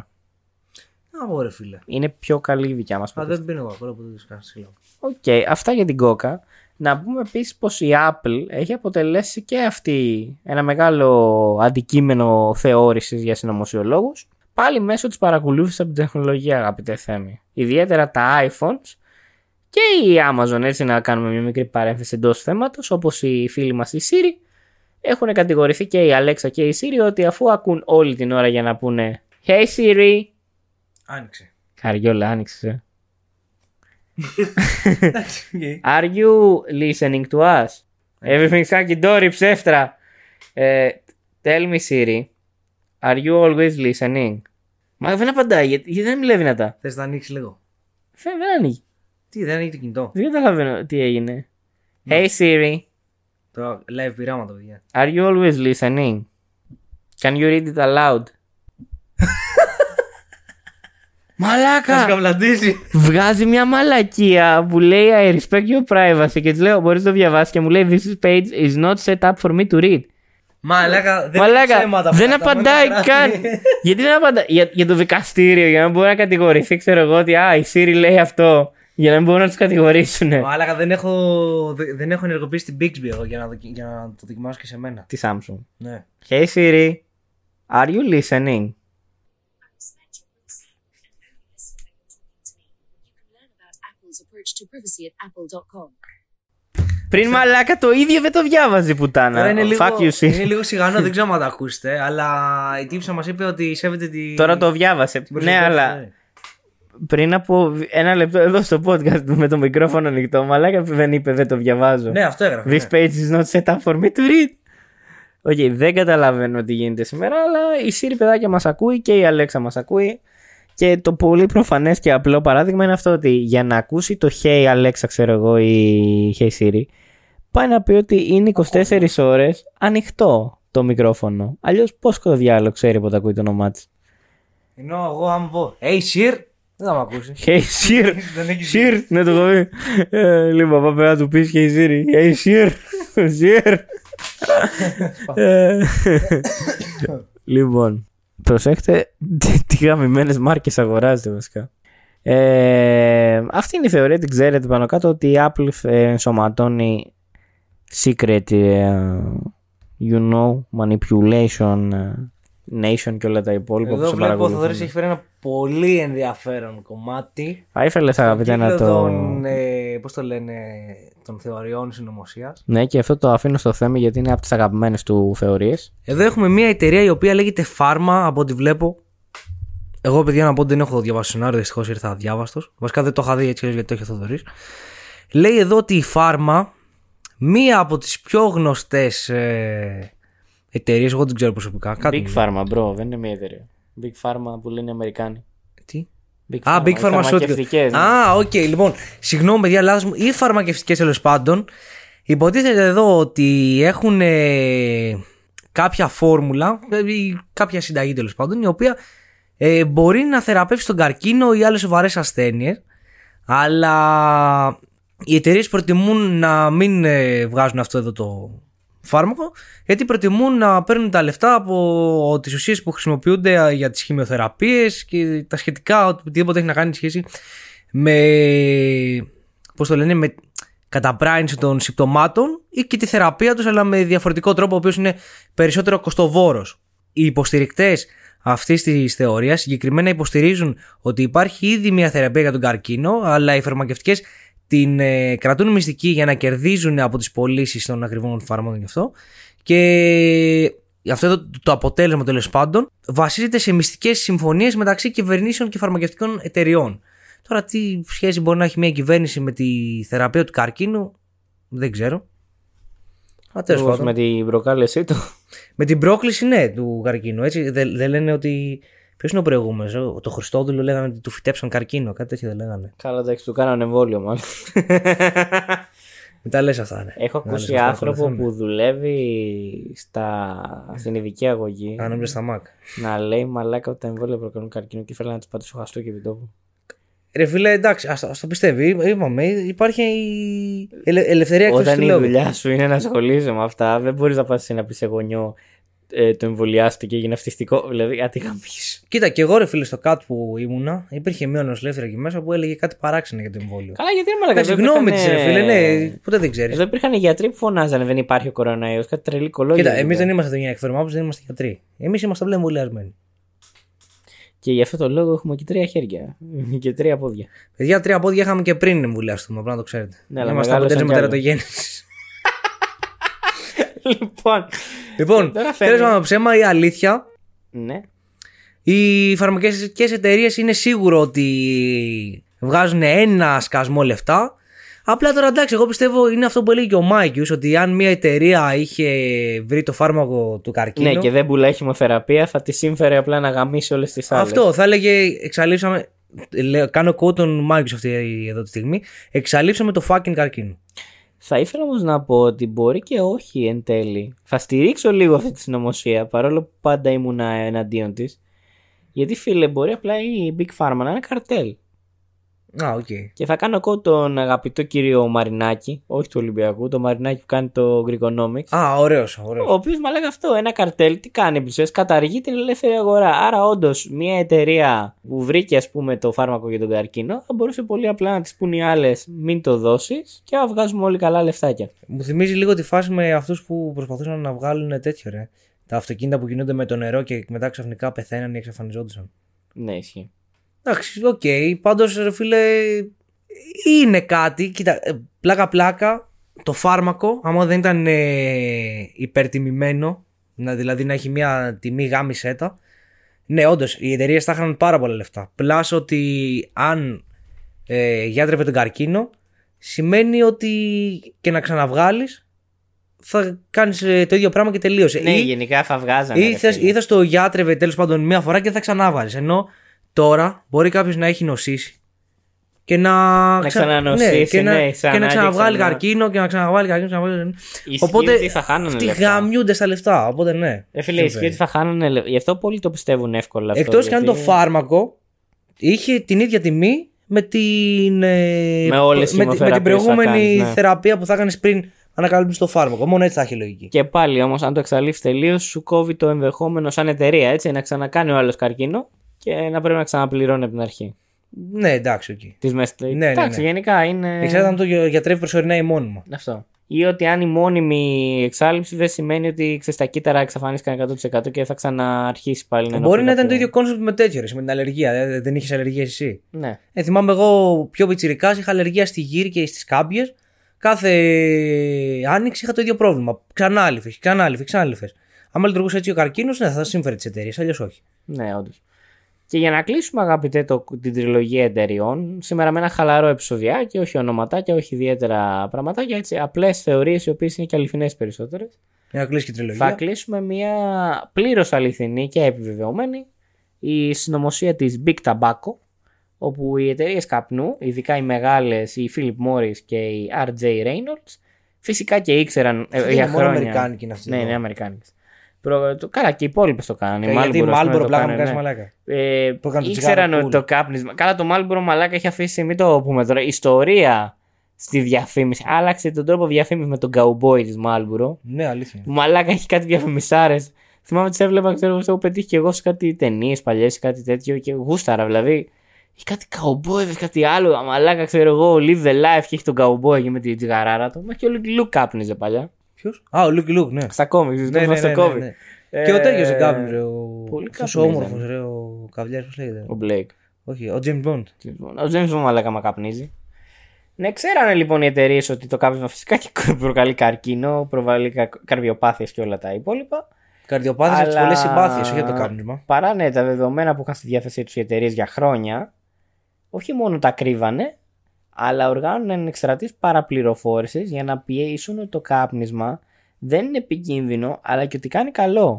Α, ωραία, φίλε.
Είναι πιο καλή η δικιά μας.
Α, δεν πίνω εγώ, από το σκάσιλο.
Οκ, αυτά για την Coca. Να πούμε επίσης πως η Apple έχει αποτελέσει και αυτή ένα μεγάλο αντικείμενο θεώρησης για συνωμοσιολόγους, πάλι μέσω της παρακολούθησης από την τεχνολογία, αγαπητέ Θέμη. Ιδιαίτερα τα iPhones και η Amazon, έτσι να κάνουμε μια μικρή παρένθεση εντός θέματος, όπως οι φίλοι μας η Siri, έχουν κατηγορηθεί και η Alexa και η Siri ότι αφού ακούν όλη την ώρα για να πούνε Hey Siri,
Άνοιξε.
καριόλα άνοιξες, ε.
Εντάξει, οκ.
Are you listening to us? Everything's hunky dory, ψεύτρα. Ε, tell me Siri, are you always listening? Μα δεν απαντάει, γιατί, γιατί δεν μιλάει δυνατά.
Θες να ανοίξει λίγο.
Δεν, δεν ανοίγει.
Τι, δεν ανοίγει το κινητό.
Δεν καταλαβαίνω τι έγινε. Hey Siri,
Το live πειράματα, παιδιά.
are you always listening? Can you read it aloud?
Θα σε
Μαλάκα!
καβλαντήσει.
Βγάζει μια μαλακία που λέει I respect your privacy και της λέω μπορείς να το διαβάσεις και μου λέει this page is not set up for me to read.
Μαλάκα, δεν
Μαλάκα,
ψέματα,
δεν
αυτά,
απαντάει
μόνο
καν.
γράφει.
Γιατί δεν απαντάει. Για, για το δικαστήριο, για να μπορεί να κατηγορηθεί, ξέρω εγώ ότι α, η Siri λέει αυτό. Για να μην μπορούν να του κατηγορήσουν.
Μαλάκα, δεν έχω, δε- δεν έχω ενεργοποιήσει την Bixby εγώ για να, δοκι- για να το δοκιμάσω και σε μένα.
Τη Samsung.
Ναι.
Hey Siri, are you listening?
Approach to privacy at apple dot com.
Πριν μαλάκα το ίδιο δεν το διάβαζε η πουτάνα.
Τώρα είναι λίγο,
Fuck you, Siri.
είναι λίγο σιγανό, δεν ξέρω αν τα ακούσετε, αλλά η τύψα μας είπε ότι σέβεται τη.
Τώρα το διάβασε.
την
Ναι,
προσωπικότητα,
αλλά
ναι.
πριν από ένα λεπτό εδώ στο podcast με το μικρόφωνο ανοιχτό, μαλάκα δεν είπε δεν το διαβάζω.
Ναι, αυτό έγραφε.
This
ναι.
page is not set up for me to read. Οκ, okay, δεν καταλαβαίνω τι γίνεται σήμερα, αλλά η Siri παιδάκια μας ακούει και η Alexa μας ακούει. Και το πολύ προφανές και απλό παράδειγμα είναι αυτό ότι για να ακούσει το Hey Alexa, ξέρω εγώ, ή Hey Siri, πάει να πει ότι είναι είκοσι τέσσερις ώρες ανοιχτό το μικρόφωνο. Αλλιώς πώς το διάλογο ξέρει πότε ακούει το όνομά της.
Ενώ εγώ άμα πω Hey Sir, δεν θα με ακούσει.
Hey Siri,
Δεν έχει
Siri, ναι το έχω πει. Ε, Λοιπόν, πάμε να του πεις Hey Siri, Hey Siri, Siri. Ε, Λοιπόν, προσέχτε τι- τι γαμημένες μάρκες αγοράζετε βασικά. Ε, αυτή είναι η θεωρία, την ξέρετε πάνω κάτω, ότι η Apple ε, ενσωματώνει secret, ε, you know, manipulation, ε, nation και όλα τα υπόλοιπα που
Εδώ
σε
βλέπω ο
παρακολουθούν.
Θοδωρής έχει φέρει ένα πολύ ενδιαφέρον κομμάτι.
Θα ήθελες αγαπητέ να
κύκλο
το...
των, ε, πώς το λένε, των θεωριών συνωμοσίας.
Ναι, και αυτό το αφήνω στο θέμα γιατί είναι από τις αγαπημένες του θεωρίες.
Εδώ έχουμε μια εταιρεία η οποία λέγεται Pharma, από ό,τι βλέπω. Εγώ, παιδιά, να πω ότι δεν έχω διαβάσει σενάριο, δυστυχώς ήρθα αδιάβαστος. Βασικά δεν το είχα δει έτσι γιατί το έχει ο Θοδωρής. Λέει εδώ ότι η Pharma, μία από τις πιο γνωστές ε, εταιρείες, εγώ δεν ξέρω προσωπικά. Κάτι
Big Pharma, bro, δεν είναι μια εταιρεία. Big Pharma που λένε οι Αμερικάνοι.
Τι?
Big
Α,
Pharma,
Big
οι
Pharmaceutical.
φαρμακευτικές, ναι.
Α, οκ, λοιπόν. Συγγνώμη, παιδιά, λάθος μου. Ή φαρμακευτικές τέλος πάντων. Υποτίθεται εδώ ότι έχουν ε, κάποια φόρμουλα ή κάποια συνταγή τέλος πάντων, η οποία ε, μπορεί να θεραπεύσει τον καρκίνο ή άλλες σοβαρές ασθένειες. Αλλά οι εταιρείες προτιμούν να μην ε, βγάζουν αυτό εδώ το φάρμακο, γιατί προτιμούν να παίρνουν τα λεφτά από τις ουσίες που χρησιμοποιούνται για τις χημειοθεραπείες και τα σχετικά, οτιδήποτε έχει να κάνει σχέση με, πώς το λένε, με καταπράινση των συμπτωμάτων ή και τη θεραπεία τους, αλλά με διαφορετικό τρόπο, ο οποίος είναι περισσότερο κοστοβόρος. Οι υποστηρικτές αυτής της θεωρίας συγκεκριμένα υποστηρίζουν ότι υπάρχει ήδη μια θεραπεία για τον καρκίνο, αλλά οι φαρμακευτικές την ε, κρατούν μυστική για να κερδίζουν από τις πωλήσεις των ακριβών φάρμακων γι' αυτό. Και αυτό το, το αποτέλεσμα τέλος πάντων βασίζεται σε μυστικές συμφωνίες μεταξύ κυβερνήσεων και φαρμακευτικών εταιριών. Τώρα, τι σχέση μπορεί να έχει μια κυβέρνηση με τη θεραπεία του καρκίνου, δεν ξέρω. Α, τέλος
Όπως
πάντων.
με την προκάλεσή του.
Με την πρόκληση, ναι, του καρκίνου. Έτσι, δεν δεν λένε ότι. Ποιος είναι ο προηγούμενος, ο- το Χριστόδουλο λέγανε ότι του φυτέψαν καρκίνο, κάτι τέτοιο δεν λέγανε.
Καλά, εντάξει, του κάνανε εμβόλιο μάλλον.
Μην τα λες αυτά, ναι.
Έχω
Να λες
ακούσει
αυτά,
άνθρωπο
ακολουθούν.
που δουλεύει στα... στην ειδική αγωγή
Κάναμε στα ΜΑΚ.
να λέει μαλάκα ότι τα εμβόλια προκαλούν καρκίνο και ήθελα να του πατήσω χαστό και επιτόπου.
Ρε φίλε, εντάξει, ας, ας το πιστεύει. Είπαμε, υπάρχει η ελε, ελευθερία έκφρασης
Όταν
του
η
λόγου.
δουλειά σου είναι να ασχολείσαι με αυτά, δεν μπορεί να πα να πει σε γονιό ε, το εμβολιάστηκε και έγινε αυτιστικό. Δηλαδή, γιατί γαμπείς.
Κοίτα, και εγώ ρε φίλε στο κάτω που ήμουνα, υπήρχε μία νοσηλεύτρια εκεί μέσα που έλεγε κάτι παράξενο για το εμβόλιο.
Καλά, γιατί είναι μαλάκα.
Εντάξει,
εδώ
γνώμη τη
υπήρχαν,
ρε φίλε,
ε,
ναι, ποτέ δεν ξέρει.
Εδώ υπήρχαν οι γιατροί που φωνάζανε δεν υπάρχει ο κορονοϊός, κάτι τρελή κολόγια.
Κοίτα, εμεί δεν είμαστε για εκφέρμα δεν είμαστε γιατροί. Εμεί είμαστε απλά εμβολιασμένοι.
Και γι' αυτό το λόγο έχουμε και τρία χέρια και τρία πόδια.
Παιδιά, τρία πόδια είχαμε και πριν εμβολιαστούμε, απλά να το ξέρετε.
Ναι, αλλά
Είμαστε
μεγάλωσαν
αποτέλεσμα
κι άλλα.
τερατογέννηση.
Λοιπόν.
Λοιπόν,
Τώρα
τέλο
φαίνεται.
πάντων, ψέμα ή αλήθεια,
Ναι.
οι φαρμακευτικές εταιρείες είναι σίγουρο ότι βγάζουν ένα σκασμό λεφτά, Απλά τώρα εντάξει, εγώ πιστεύω είναι αυτό που έλεγε και ο Μάικιους, ότι αν μια εταιρεία είχε βρει το φάρμακο του καρκίνου.
Ναι, και δεν πουλάει χημοθεραπεία, θα τη σύμφερε απλά να γαμίσει όλες τις άλλες.
Αυτό θα έλεγε, εξαλείψαμε. Λέω, κάνω quote τον Μάικιους αυτή εδώ τη στιγμή. Εξαλείψαμε το fucking καρκίνο.
Θα ήθελα όμως να πω ότι μπορεί και όχι εν τέλει. Θα στηρίξω λίγο αυτή τη συνωμοσία, παρόλο που πάντα ήμουν εναντίον της. Γιατί φίλε, μπορεί απλά η Big Pharma να είναι καρτέλ.
Α, οκ. Okay.
Και θα κάνω εγώ τον αγαπητό κύριο Μαρινάκη, όχι του Ολυμπιακού, το Μαρινάκη που κάνει το Greekonomics.
Α, ωραίος, ωραίος.
Ο οποίος μα λέγει αυτό, ένα καρτέλ τι κάνει επισές, καταργεί την ελεύθερη αγορά. Άρα όντως μια εταιρεία που βρήκε ας πούμε το φάρμακο για τον καρκίνο θα μπορούσε πολύ απλά να της πούν οι άλλες μην το δώσεις και να βγάζουμε όλοι καλά λεφτάκια.
Μου θυμίζει λίγο τη φάση με αυτούς που προσπαθούσαν να βγάλουν τέτοιο ρε. Τα αυτοκίνητα που κινούνται με το νερό και μετά ξαφνικά πεθαίναν ή εξαφανιζόντουσαν.
Ναι, ισχύει.
Εντάξει, οκ. Okay. Πάντως, ρε φίλε, είναι κάτι. Κοίτα, πλάκα-πλάκα, το φάρμακο, άμα δεν ήταν ε, υπερτιμημένο, να, δηλαδή να έχει μια τιμή γάμη σέτα, ναι, όντως, οι εταιρείες θα είχαν πάρα πολλά λεφτά. Πλάς ότι αν ε, γιάτρευε τον καρκίνο, σημαίνει ότι και να ξαναβγάλεις, θα κάνεις ε, το ίδιο πράγμα και τελείωσε.
Ναι,
ή,
γενικά θα βγάζανε.
Ή θα, ή θα στο γιάτρευε τέλος πάντων μία φορά και θα ξανάβγαλεις. Ενώ τώρα μπορεί κάποιος να έχει νοσήσει και να,
να ξανανοσήσει,
ναι, και,
ναι,
να,
ξανά
και να ξαναβγάλει
ξανά.
καρκίνο και να ξαναβγάλει καρκίνο. Ξαναβγάλει...
Οπότε ότι θα χάνανε
αυτοί
λεφτά.
γαμιούνται στα λεφτά. Οπότε ναι.
Ε, φίλε, ισχύει ότι θα χάνανε λεφτά. Γι' αυτό πολλοί το πιστεύουν εύκολα. Αυτό,
εκτός
γιατί...
και αν το φάρμακο είχε την ίδια τιμή με την,
με όλες
με, με την προηγούμενη
κάνεις, ναι.
θεραπεία που θα έκανες πριν ανακαλύψεις το φάρμακο. Μόνο έτσι θα έχει λογική.
Και πάλι όμως, αν το εξαλείψεις τελείως, σου κόβει το ενδεχόμενο σαν εταιρεία έτσι, να ξανακάνει ο άλλος καρκίνο και να πρέπει να ξαναπληρώνει από την αρχή.
Ναι, εντάξει, οκ. Okay.
Τις μέσεις,
ναι, ναι,
εντάξει,
ναι.
γενικά είναι.
Εξάρτητα αν το γιατρεύει προσωρινά ή μόνιμα.
Αυτό. Ή ότι αν η μόνιμη εξάλληψη δεν σημαίνει ότι ξέρεις, τα κύτταρα εξαφανίστηκαν εκατό τοις εκατό και θα ξαναρχίσει πάλι να.
Μπορεί να ήταν το ίδιο κόνσεπτ με τέτοιο, με την αλλεργία. Δεν, δεν είχε αλλεργία εσύ.
Ναι.
Ε, θυμάμαι εγώ πιο πιτσιρικάς είχα αλλεργία στη γύρι και στις κάμπιες. Κάθε άνοιξη είχα το ίδιο πρόβλημα. Ξανά άλυφες, ξανά άλυφες, ξανά άλυφες. Αν λειτουργούσε έτσι ο καρκίνος, ναι, θα σύμφερε τις εταιρείες, αλλιώς όχι.
Ναι, όντως. Και για να κλείσουμε, αγαπητέ, το, την τριλογία εταιριών, σήμερα με ένα χαλαρό επεισοδιάκι, όχι ονοματάκια, όχι ιδιαίτερα πραγματάκια, έτσι, απλές θεωρίες οι οποίες είναι και αληθινές περισσότερες.
Για να κλείσει και η τριλογία.
Θα κλείσουμε μια πλήρως αληθινή και επιβεβαιωμένη η συνωμοσία της Big Tobacco, όπου οι εταιρείες καπνού, ειδικά οι μεγάλες, η Philip Morris και η αρ τζέι Reynolds, φυσικά και ήξεραν ε, για χρόνια.
Είναι αμερικάνικη είναι αυτή.
Ναι, είναι αμερικάνικη. Προ... Το... Καλά, και οι υπόλοιπες το κάνανε.
Ε, γιατί Marlboro πλάκα μου
ναι.
μαλάκα.
Ε, ήξεραν ότι το κάπνισμα. Καλά, το Marlboro μαλάκα έχει αφήσει, μην το πούμε τώρα, ιστορία στη διαφήμιση. Άλλαξε τον τρόπο διαφήμιση με τον cowboy της Marlboro.
Ναι, αλήθεια.
Μαλάκα έχει κάτι διαφημισάρες. Θυμάμαι τι έβλεπα, ξέρω, έχω πετύχει και εγώ σε κάτι ταινίες παλιές, κάτι τέτοιο και γούσταρα δηλαδή. Έχει κάτι cowboy, κάτι άλλο. Μαλάκα, ξέρω εγώ, live the life και έχει τον cowboy και με την τσιγαράρα του. Μα και ο Lucky Luke κάπνιζε παλιά.
Ποιος? Α, ο Lucky Luke, ναι.
Στα κόμιξ,
ναι, ναι,
στο
ναι,
κόβι.
ναι, ναι. Ε, και ο τέτοιος δεν κάπνιζε.
Πολύ
αυτός ο όμορφος, ρε, ο καβλιάρης, πώς λέγεται.
Ο Blake.
Όχι, ο James Bond.
Ο James Bond, μαλάκα, μα καπνίζει. Ναι, ξέρανε λοιπόν οι εταιρείες ότι το κάπνισμα φυσικά και προκαλεί καρκίνο, προβάλλει καρδιοπάθειες και όλα τα υπόλοιπα.
Καρδιοπάθειες από τις πολλές συμπάθειες, όχι από το κάπνισμα.
Παρά ναι, τα δεδομένα που είχαν στη διάθεσή τους οι εταιρείες για χρόνια, όχι μόνο τα κρύβανε, αλλά οργάνωναν εκστρατείες παραπληροφόρησης για να πιέσουν ότι το κάπνισμα δεν είναι επικίνδυνο, αλλά και ότι κάνει καλό.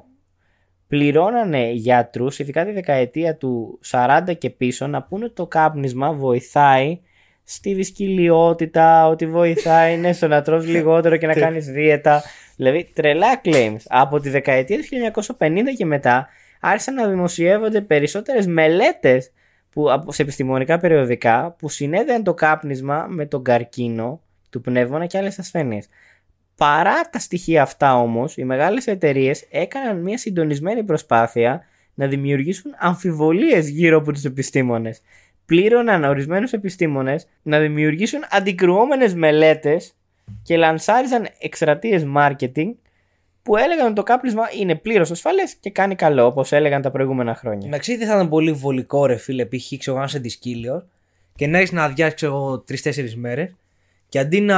Πληρώνανε γιατρούς, ειδικά τη δεκαετία του σαράντα και πίσω, να πούνε ότι το κάπνισμα βοηθάει στη δυσκυλιότητα, ότι βοηθάει ναι, στο να τρως λιγότερο και να κάνεις δίαιτα. Δηλαδή τρελά claims. Από τη δεκαετία του χίλια εννιακόσια πενήντα και μετά άρχισαν να δημοσιεύονται περισσότερες μελέτες που, σε επιστημονικά περιοδικά που συνέδεαν το κάπνισμα με τον καρκίνο του πνεύμονα και άλλες ασθένειες. Παρά τα στοιχεία αυτά όμως, οι μεγάλες εταιρείες έκαναν μια συντονισμένη προσπάθεια να δημιουργήσουν αμφιβολίες γύρω από τους επιστήμονες. Πλήρωναν ορισμένους επιστήμονες να δημιουργήσουν αντικρουόμενες μελέτες και λανσάριζαν εκστρατείες marketing που έλεγαν ότι το κάπνισμα είναι πλήρως ασφαλές και κάνει καλό, όπως έλεγαν τα προηγούμενα χρόνια.
Εντάξει, δεν θα ήταν πολύ βολικό, ρε φίλε, π.χ. ξέρω να είσαι δυσκύλιος και να έχεις να αδειάσεις ξέρω τρεις-τέσσερις μέρες και αντί να.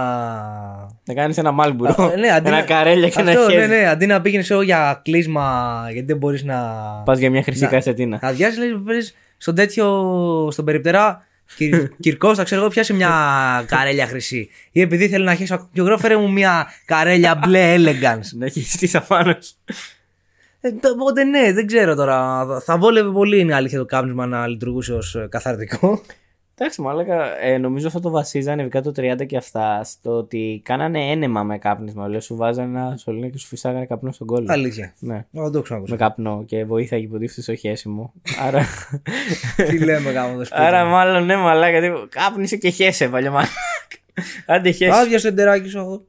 Να κάνεις ένα μάλμπουρο,
ναι, αντί
ένα
να...
καρέλια και
αυτό,
ένα χέρι.
Ναι, ναι, αντί να πήγαινες εγώ για κλείσμα γιατί δεν μπορείς να.
Πας για μια χρυσή
να...
κασετίνα.
Να αδειάσεις, λες, στον τέτοιο, στον περιπτερά, Κυρκώστα, ξέρω εγώ, πιάσει μια καρέλια χρυσή. Ή επειδή θέλει να χέσει πιο γρήγορα, φέρε μου μια καρέλια μπλε elegance.
Να έχει στήσει απάνω.
Ε, οπότε ναι, δεν ξέρω τώρα. Θα βόλευε πολύ, είναι αλήθεια, το κάπνισμα να λειτουργούσε ως καθαρτικό.
Εντάξει, μαλάκα, ε, νομίζω αυτό το βασίζανε ειδικά το τριάντα και αυτά στο ότι κάνανε ένεμα με κάπνισμα. Λέει, σου βάζανε ένα σωλήνιο και σου φυσάγανε καπνό στον κόλλο.
Αλήθεια.
Ναι.
Δεν το ξέρω.
Με καπνό και βοήθεια υποτίθεται στο χέσιμο. Άρα.
Τι λέμε κάπου το σπίτι.
Άρα, μάλλον ναι, μαλάκα. Γιατί κάπνισε και χέσε, παλιό μαλάκα. Άντε χέσε.
Άδεια στο εντεράκι σου, αγόρι.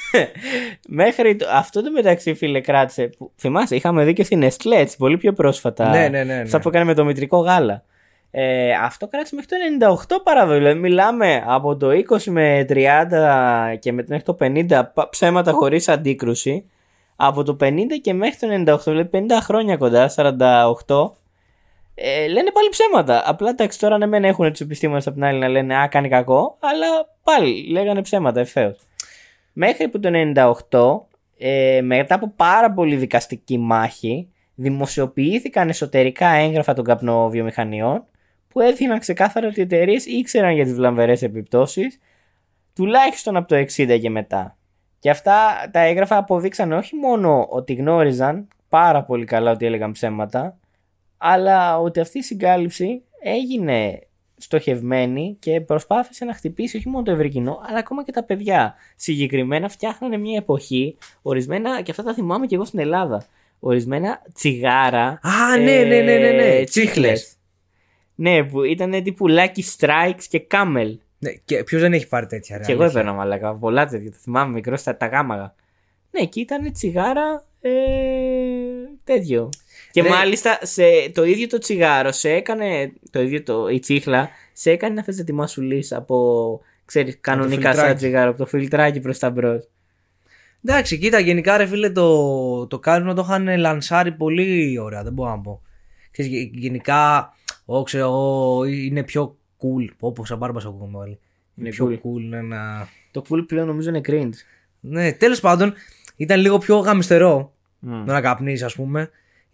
Μέχρι το, αυτό το μεταξύ, φίλε, κράτησε. Που, θυμάσαι, είχαμε δει και στην Nestlé έτσι πολύ πιο πρόσφατα.
Ναι, ναι, ναι, ναι.
Αυτά που έκανε με το μητρικό γάλα. Ε, αυτό κράτησε μέχρι το ενενήντα οκτώ παραδόση. Δηλαδή, μιλάμε από το είκοσι με τριάντα και μετά μέχρι το πενήντα ψέματα χωρίς αντίκρουση. Από το πενήντα και μέχρι το ενενήντα οκτώ, δηλαδή πενήντα χρόνια κοντά, σαράντα οκτώ. Ε, λένε πάλι ψέματα. Απλά εντάξει, τώρα ναι, μεν έχουν τους επιστήμονες από την άλλη να λένε α, κάνει κακό, αλλά πάλι λέγανε ψέματα ευθέως. Μέχρι που το ενενήντα οκτώ, ε, μετά από πάρα πολύ δικαστική μάχη, δημοσιοποιήθηκαν εσωτερικά έγγραφα των καπνοβιομηχανιών που έδειχναν ξεκάθαρα ότι οι εταιρείες ήξεραν για τις βλαμβερές επιπτώσεις, τουλάχιστον από το εξήντα και μετά. Και αυτά τα έγγραφα αποδείξαν όχι μόνο ότι γνώριζαν πάρα πολύ καλά ότι έλεγαν ψέματα, αλλά ότι αυτή η συγκάλυψη έγινε στοχευμένη και προσπάθησε να χτυπήσει όχι μόνο το ευρύ κοινό, αλλά ακόμα και τα παιδιά. Συγκεκριμένα φτιάχνανε μια εποχή, ορισμένα, και αυτά τα θυμάμαι και εγώ στην Ελλάδα, ορισμένα τσιγάρα.
Α, ναι, ναι, ναι, ναι, ναι.
Τσίχλες. Ναι, που ήταν τύπου Lucky Strikes και Camel.
Ναι, και ποιος δεν έχει πάρει τέτοια, ρε.
Και εγώ έπαιρνα, μαλάκα, πολλά τέτοια. Το θυμάμαι μικρό στα τα γάμαγα. Ναι, και ήταν τσιγάρα ε, τέτοιο. Και
Ρε.
μάλιστα σε, το ίδιο το τσιγάρο σε έκανε, το ίδιο το, η τσίχλα, σε έκανε να θες να τη μασουλείς από, ξέρεις, κανονικά σαν
φιλτράκι.
τσιγάρο, από το φιλτράκι προς τα μπρος.
Εντάξει, κοίτα, γενικά ρε φίλε, το, το κάλισμα το είχαν λανσάρει πολύ ωραία, δεν μπορώ να πω. Ξέρεις, γε- γενικά, εγώ ξέρω εγώ, είναι πιο cool. Όπως σαν μπάρμπας ακούγομαι όλοι. Είναι
Είναι
πιο
cool.
cool, ναι, να...
Το cool πλέον νομίζω είναι cringe.
Ναι, τέλος πάντων, ήταν λίγο πιο γαμιστερό
Mm.
να καπνίζει, ας πούμε.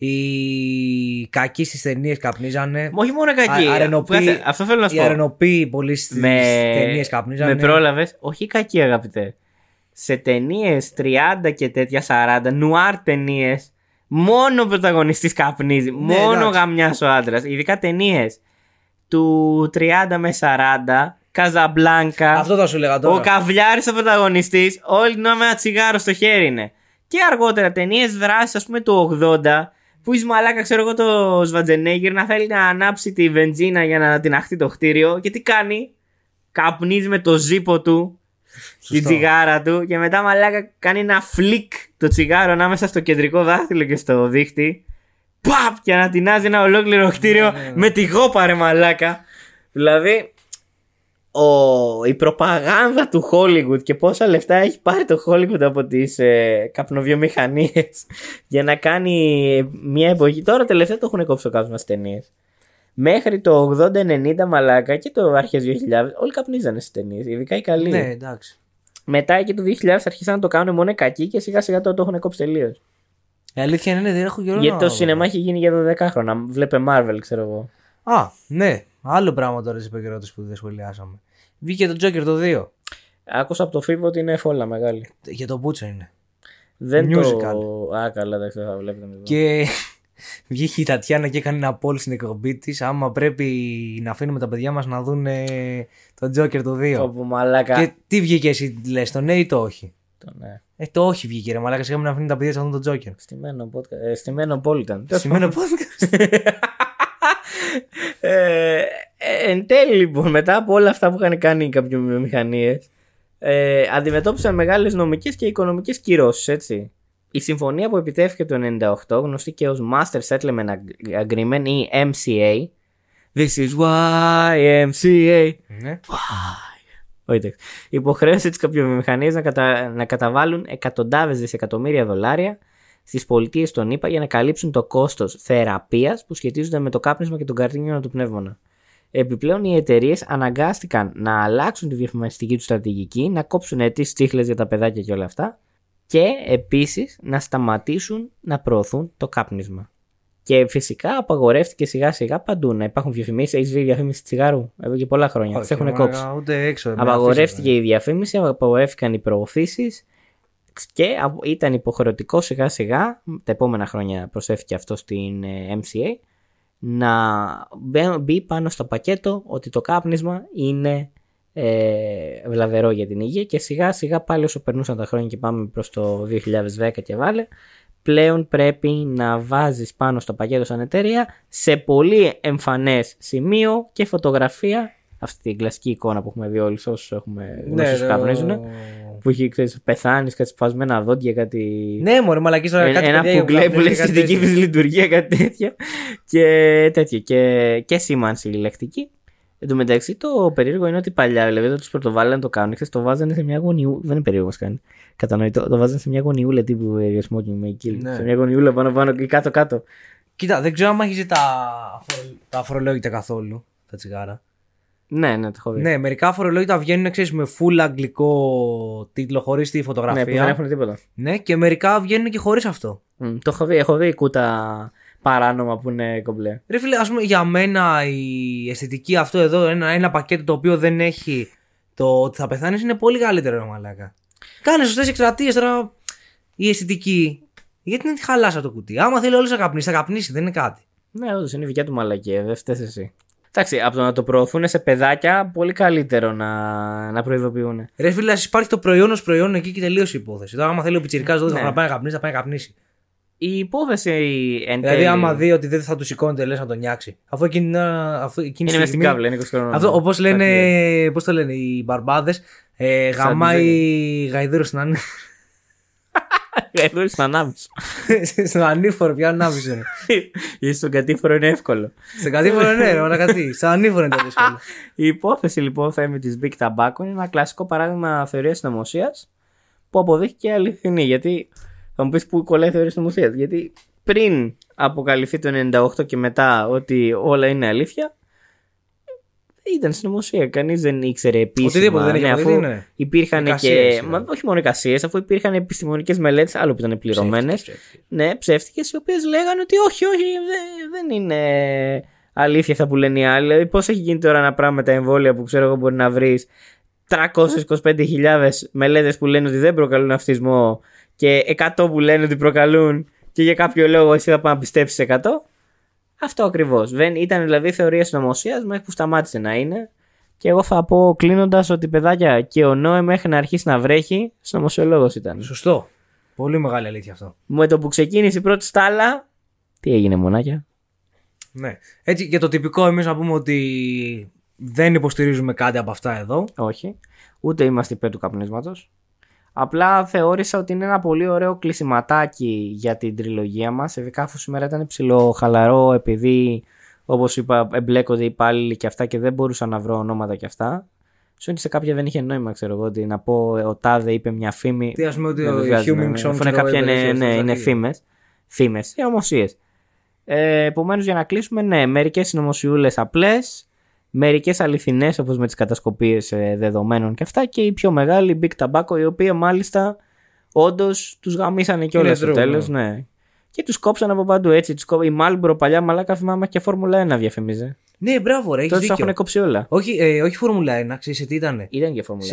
Οι κακοί στις ταινίες καπνίζανε.
Όχι μόνο κακή.
Α- αρενοποί-
Κάτσε, αυτό θέλω να σου
Οι
πω.
αρενοποί πολλοί στις
Με,
ταινίες καπνίζανε.
με πρόλαβες, όχι κακή αγαπητέ. Σε ταινίες τριάντα και τέτοια σαράντα, νουάρ ταινίες, μόνο ο πρωταγωνιστής καπνίζει. μόνο
εντάξει.
γαμιάς ο άντρας. Ειδικά ταινίες του τριάντα με σαράντα, Καζαμπλάνκα.
Αυτό θα σου λέγα τώρα.
Ο καβλιάρης ο πρωταγωνιστής, όλη την ώρα με ένα τσιγάρο στο χέρι είναι. Και αργότερα ταινίες δράσης, ας πούμε του ογδόντα, που εις μαλάκα, ξέρω εγώ, το Σβατζενέγκερ να θέλει να ανάψει τη βενζίνα για να την αχτεί το κτίριο. Και τι κάνει? Καπνίζει με το ζύπο του, τη τσιγάρα του, και μετά μαλάκα κάνει ένα φλικ το τσιγάρο ανάμεσα στο κεντρικό δάχτυλο και στο δίχτυ. Παπ! Και ανατινάζει ένα ολόκληρο κτίριο με τη γόπα, ρε μαλάκα. Δηλαδή, ο, η προπαγάνδα του Hollywood και πόσα λεφτά έχει πάρει το Hollywood από τις ε, καπνοβιομηχανίες για να κάνει μια εποχή. Τώρα τελευταία το έχουν κόψει το κάπνισμα στις ταινίες. Μέχρι το ογδόντα ενενήντα μαλάκα και το αρχές δύο χιλιάδες όλοι καπνίζανε στις ταινίες, ειδικά οι καλοί.
Ναι, εντάξει.
Μετά εκεί το δύο χιλιάδες άρχισαν να το κάνουν μόνο οι κακοί και σιγά σιγά το, το έχουν κόψει τελείως.
Η αλήθεια είναι, δεν έχω καιρό
Γιατί
να
το
δω.
σινεμά έχει γίνει για δώδεκα χρόνια. Βλέπε Marvel, ξέρω εγώ.
Α, ναι. Άλλο πράγμα τώρα στις επικαιρότητες που δεν σχολιάσαμε. Βγήκε το Joker το δύο.
Άκουσα από το Φίβο ότι είναι φόλα μεγάλη.
Για το Μπούτσο είναι.
Δεν
Musical.
το. Α, καλά, εντάξει, δεν θα βλέπετε. με εδώ.
Και βγήκε η Τατιάνα και έκανε ένα poll στην εκπομπή της άμα πρέπει να αφήνουμε τα παιδιά μας να δουν ε, το Joker το δύο.
Όπου μαλάκα.
Και τι βγήκε εσύ, λες, το ναι ή το όχι?
Το ναι.
Ε, το όχι βγήκε, ρε μαλάκα. Σιγά να αφήνουν τα παιδιά να δουν το Joker.
Στημένο podcast. Ε, στημένο πόλ ήταν.
Σημαίνω podcast.
ε, ε, εν τέλει, λοιπόν, μετά από όλα αυτά που είχαν κάνει οι καπνοβιομηχανίες, ε, αντιμετώπισαν μεγάλες νομικές και οικονομικές κυρώσεις, έτσι. Η συμφωνία που επιτεύχθηκε το ενενήντα οκτώ, γνωστή και ως Master Settlement Agreement ή εμ σι έι. This is why εμ σι έι.
Ναι.
Όχι, εντάξει. Υποχρέωσε τις καπνοβιομηχανίες να, κατα... να καταβάλουν εκατοντάδες δισεκατομμύρια δολάρια στις πολιτείες των ΗΠΑ για να καλύψουν το κόστος θεραπείας που σχετίζονται με το κάπνισμα και τον καρκίνο του πνεύμονα. Επιπλέον, οι εταιρείες αναγκάστηκαν να αλλάξουν τη διαφημιστική του στρατηγική, να κόψουν τις τσίχλες για τα παιδάκια και όλα αυτά, και επίσης να σταματήσουν να προωθούν το κάπνισμα. Και φυσικά απαγορεύτηκε σιγά σιγά παντού να υπάρχουν διαφημίσεις. Έχεις βρει διαφήμιση τσιγάρου εδώ και πολλά χρόνια. Τις έχουν κόψει.
Ούτε έξω.
Απαγορεύτηκε η διαφήμιση, απαγορεύτηκαν οι προωθήσεις και ήταν υποχρεωτικό σιγά σιγά, τα επόμενα χρόνια προσέφηκε αυτό στην εμ σι έι, να μπει πάνω στο πακέτο ότι το κάπνισμα είναι ε, βλαβερό για την υγεία, και σιγά σιγά πάλι όσο περνούσαν τα χρόνια και πάμε προς το δύο χιλιάδες δέκα και βάλε, πλέον πρέπει να βάζεις πάνω στο πακέτο σαν εταιρεία σε πολύ εμφανές σημείο και φωτογραφία, αυτή την κλασική εικόνα που έχουμε δει όλοι όσους έχουμε γνώσεις που καπνίζουν, που έχει, ξέρεις, πεθάνεις, κάτι σπασμένα δόντια, κάτι...
Ναι, μωρέ, μαλακής τώρα, κάτι
ένα πουγκλέ που λέει στην δική της λειτουργία, κάτι τέτοια. Και τέτοιο. Και, και σήμανση λεκτική. Εν τω μεταξύ, το περίεργο είναι ότι παλιά, δηλαδή, όταν τους πρωτοβάλλανε να το κάνουν, ξέρεις, το βάζανε σε μια γωνιού. Δεν είναι περίεργο κάνει. Κατανοητό. Το βάζανε σε μια γωνιούλα τύπου smoking may kill.
Ναι.
Σε μια γωνιούλα πάνω-πάνω ή κάτω-κάτω.
Κοίτα, δεν ξέρω αν έχεις τα, τα αφορολόγητα καθόλου τα τσιγάρα.
Ναι, ναι, το έχω δει.
Ναι, μερικά αφορολόγητα βγαίνουν, ξέρεις, με full αγγλικό τίτλο, χωρίς τη φωτογραφία.
Ναι, που δεν έχουν τίποτα.
Ναι, και μερικά βγαίνουν και χωρίς αυτό.
Mm, το έχω δει, έχω δει κούτα παράνομα που είναι κομπλέ.
Ρε φίλε, ας πούμε, για μένα η αισθητική αυτό εδώ, ένα, ένα πακέτο το οποίο δεν έχει το ότι θα πεθάνεις, είναι πολύ καλύτερο, ρε μαλάκα. Κάνε σωστές εκστρατείες τώρα, η αισθητική. Γιατί να τη χαλάσει αυτό το κουτί. Άμα θέλει όλος να καπνίσει, θα καπνίσει, δεν είναι κάτι.
Ναι, όντως είναι η δικιά του μαλακία, δεν φταίς εσύ. Εντάξει, από το να το προωθούν σε παιδάκια, πολύ καλύτερο να, να προειδοποιούν.
Ρε φίλε, ας υπάρχει το προϊόν ως προϊόν εκεί και τελείωσε η υπόθεση. Τώρα, άμα θέλει ο πιτσιρικάς δώδεκα
Ναι.
να πάει να καπνίσει, θα πάει να καπνίσει.
Η υπόθεση εν
Δηλαδή,
τέλει
άμα δει ότι δεν θα του σηκώνεται, λες να τον νιάξει. Αφού εκείνη, αφού εκείνη
είναι
τη
μες στην
στιγμή.
κάβλα, είναι είκοσι χρονών.
Αυτό, όπως
Κάτι τέτοιο.
λένε, πώς το λένε οι μπαρμπάδες, ε, γαμάει γαϊδούρο στην ανή...
Εδώ στην ανάβηση.
στον ανήφορο, πια ανάβησε.
Γιατί στον κατήφορο είναι εύκολο.
Στον κατήφορο, ναι, ρε, όλα κάτι. Στον ανήφορο είναι το δύσκολο.
Η υπόθεση λοιπόν θα είμαι της Big Tobacco είναι ένα κλασικό παράδειγμα θεωρίας συνωμοσίας που αποδείχθηκε αληθινή. Γιατί θα μου πεις που κολλάει η θεωρία συνωμοσίας. Γιατί πριν αποκαλυφθεί το ενενήντα οκτώ και μετά ότι όλα είναι αλήθεια, ήταν συνωμοσία. Κανείς δεν ήξερε επίσημα.
Οτιδήποτε δεν είχε
ναι,
αποδειχθεί,
αφού
ναι.
υπήρχαν
Εικασίες,
και.
ναι.
Μα, όχι μόνο εικασίες, αφού υπήρχαν επιστημονικές μελέτες, άλλο που ήταν πληρωμένες.
Ψεύτικες,
Ναι, ψεύτικες, οι οποίες λέγανε ότι όχι, όχι, δεν, δεν είναι αλήθεια αυτά που λένε οι άλλοι. Δηλαδή, πώς έχει γίνει τώρα ένα πράγμα με τα εμβόλια που ξέρω εγώ μπορεί να βρεις τριακόσιες είκοσι πέντε χιλιάδες μελέτες που λένε ότι δεν προκαλούν αυτισμό και εκατό που λένε ότι προκαλούν, και για κάποιο λόγο εσύ θα πάει να πιστέψεις εκατό. Αυτό ακριβώς. Δεν ήταν δηλαδή θεωρία συνωμοσίας μέχρι που σταμάτησε να είναι. Και εγώ θα πω κλείνοντας ότι παιδάκια, και ο Νόε μέχρι να αρχίσει να βρέχει, συνωμοσιολόγος ήταν.
Σωστό. Πολύ μεγάλη αλήθεια αυτό.
Με το που ξεκίνησε η πρώτη στάλα, τι έγινε μονάκια.
Ναι. Έτσι, για το τυπικό, εμείς να πούμε ότι δεν υποστηρίζουμε κάτι από αυτά εδώ.
Όχι. Ούτε είμαστε υπέρ του καπνίσματος. Απλά θεώρησα ότι είναι ένα πολύ ωραίο κλεισιματάκι για την τριλογία μας. Ειδικά αφού σήμερα ήταν ψιλοχαλαρό, επειδή όπως είπα εμπλέκονται οι υπάλληλοι και αυτά και δεν μπορούσα να βρω ονόματα και αυτά. Σου σε κάποια δεν είχε νόημα, ξέρω εγώ, ότι να πω ο Τάδε είπε μια φήμη.
Τι ας πούμε ότι
Δεν
ο
βεβαιάζει,
Humming
ναι,
Song,
αφού είναι κάποια είναι, ναι, είναι φήμες. Φήμες, συνωμοσίες. Ε, Επομένως, για να κλείσουμε, ναι, μερικές συνωμοσιούλες απλές, μερικές αληθινές όπως με τις κατασκοπίες ε, δεδομένων και αυτά, και η πιο μεγάλη, Big Tobacco, η οποία μάλιστα όντως τους γαμίσανε κιόλας στο
true,
τέλος,
ναι.
ναι. Και τους κόψαν από παντού έτσι. Τους κόп... Η Marlboro παλιά μαλάκα θυμάμαι και Φόρμουλα ένα διαφημίζε.
Ναι, μπράβο, ρε, έχεις
Τότε τους
δίκιο.
έχουν κόψει όλα.
Όχι, ε, όχι Φόρμουλα ένα, ξέρεις σε τι ήτανε.
Ήταν και Φόρμουλα
Σε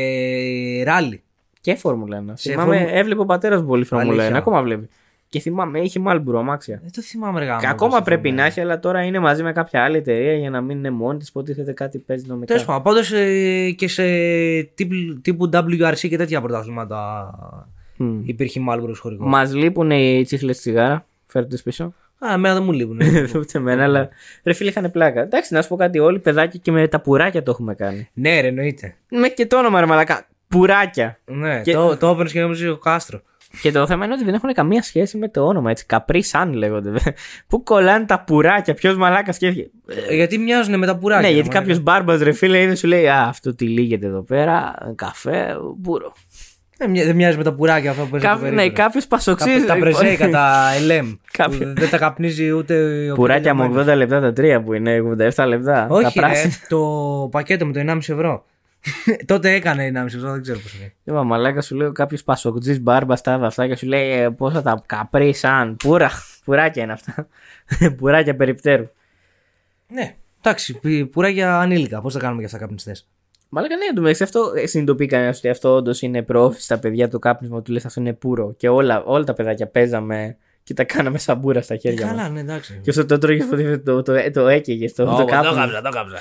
ένα.
ράλι.
Και Φόρμουλα ένα.
Σε
Θυμάμαι,
φόρμου-
έβλεπε ο πατέρας μου πολύ Φόρμουλα
Αλήθεια.
ένα. Ακόμα βλέπει. Και θυμάμαι, είχε Marlboro αμάξια.
Δεν το θυμάμαι, ρε γάμο.
Και ακόμα πρέπει να έχει, αλλά τώρα είναι μαζί με κάποια άλλη εταιρεία για να μην είναι μόνη τη. Που υποτίθεται κάτι παίζει νομικά.
Τέλος πάντων, πάντως ε, και σε τύπου, τύπου ντάμπλιου αρ σι και τέτοια πρωταθλήματα
Mm.
υπήρχε Μάλμπορος χωρικό.
Μα λείπουν οι τσίχλες τσιγάρα. Φέρτε πίσω.
Α, εμένα δεν μου λείπουν.
Ούτε εμένα, αλλά ρε φίλοι είχαν πλάκα. Εντάξει, να σου πω κάτι, όλοι παιδάκια και με τα πουράκια το έχουμε κάνει.
Ναι, ρε, εννοείται.
Με και το όνομα ρε μαλακά. Πουράκια.
Ναι,
Και-
το, το όπαινες και νόμιζε ο Κάστρο.
Και το θέμα είναι ότι δεν έχουν καμία σχέση με το όνομα. Έτσι, Καπρί Σαν λέγονται. Πού κολλάνε τα πουράκια, ποιο μαλάκα σκέφτηκε.
Ε, γιατί μοιάζουν με τα πουράκια.
Ναι,
ρε,
γιατί
μαλάκα.
κάποιο μπάρμπα ρε φίλε είδε σου λέει Α, αυτό τι λύγεται εδώ πέρα. Καφέ, μπούρο.
Ε, μοια- δεν μοιάζει με τα πουράκια αυτά που παίζει.
Κά... Ναι, κάποιο πασοξίζει.
Τα πρεζέικα, τα ελέμ.
Κάποιο-
που Δεν τα καπνίζει ούτε. ο
Πουράκια με
Πιτελιαμένος.
ογδόντα λεπτά τα τρία που είναι ογδόντα επτά λεπτά. τα
Όχι, ρε,
πράσινα.
το πακέτο με το ενάμιση ευρώ. Τότε έκανε ενάμιση ευρώ, δεν ξέρω πώ είναι.
Είπα μαλάκα σου λέω κάποιο πασοκτζή μπάρμπα στα αυτά και σου λέει ε, πόσα τα καπρί σαν πουρα. Πουράκια είναι αυτά. Πουράκια περιπτέρου.
Ναι, εντάξει, πι- πουράκια ανήλικα. Πώς θα κάνουμε για αυτά καπνιστές.
Μαλάκα, ναι, εντωμεταξύ αυτό ε, συνειδητοποιεί κανένα ότι αυτό όντως είναι προώθηση στα παιδιά του κάπνισμα. Του λες αυτό είναι πουρο. Και όλα, όλα τα παιδάκια παίζαμε και τα κάναμε σαν μπούρα στα χέρια μας.
Καλά, ναι, εντάξει.
Και όσο το τρώγες το, το, το, το έκαιγες, το,
Ω,
το κάπνισμα.
κάψα, το κάψα.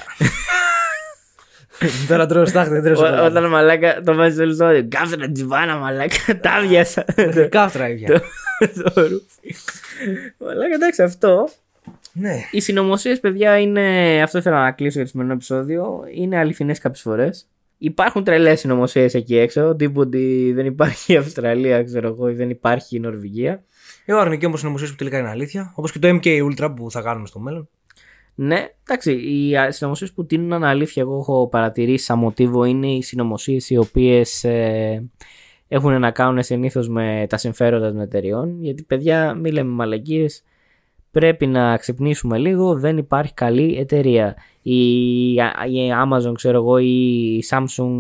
Τώρα τρώω στάχτη, δεν τρώω
Ό-
σοκολάτα.
Όταν μαλάκα το βάζεις όλο στο όριο. Κάψε τα τζιβάνα, μαλάκα. Τα άβιασα.
Κάφτρα ήπια.
Το ρούφι. Μαλάκα, εντάξει, αυτό.
Ναι.
Οι συνωμοσίες, παιδιά, είναι. Αυτό ήθελα να κλείσω για το σημερινό επεισόδιο. Είναι αληθινές κάποιες φορές. Υπάρχουν τρελές συνωμοσίες εκεί έξω. Τύπου ότι δεν υπάρχει η Αυστραλία, ξέρω εγώ, ή δεν υπάρχει η Νορβηγία.
Υπάρχουν και όμως συνωμοσίες που τελικά είναι αλήθεια. Όπως και το εμ κέι Ultra που θα κάνουμε στο μέλλον.
Ναι, εντάξει, οι α, συνωμοσίες που τείνουν να είναι αλήθεια, εγώ έχω παρατηρήσει σαν μοτίβο, είναι οι συνωμοσίες οι οποίες ε, έχουν να κάνουν συνήθως με τα συμφέροντα των εταιριών. Γιατί, παιδιά, μην λέμε μαλακίες, πρέπει να ξυπνήσουμε λίγο, δεν υπάρχει καλή εταιρεία. Η, η Amazon, ξέρω εγώ, η Samsung,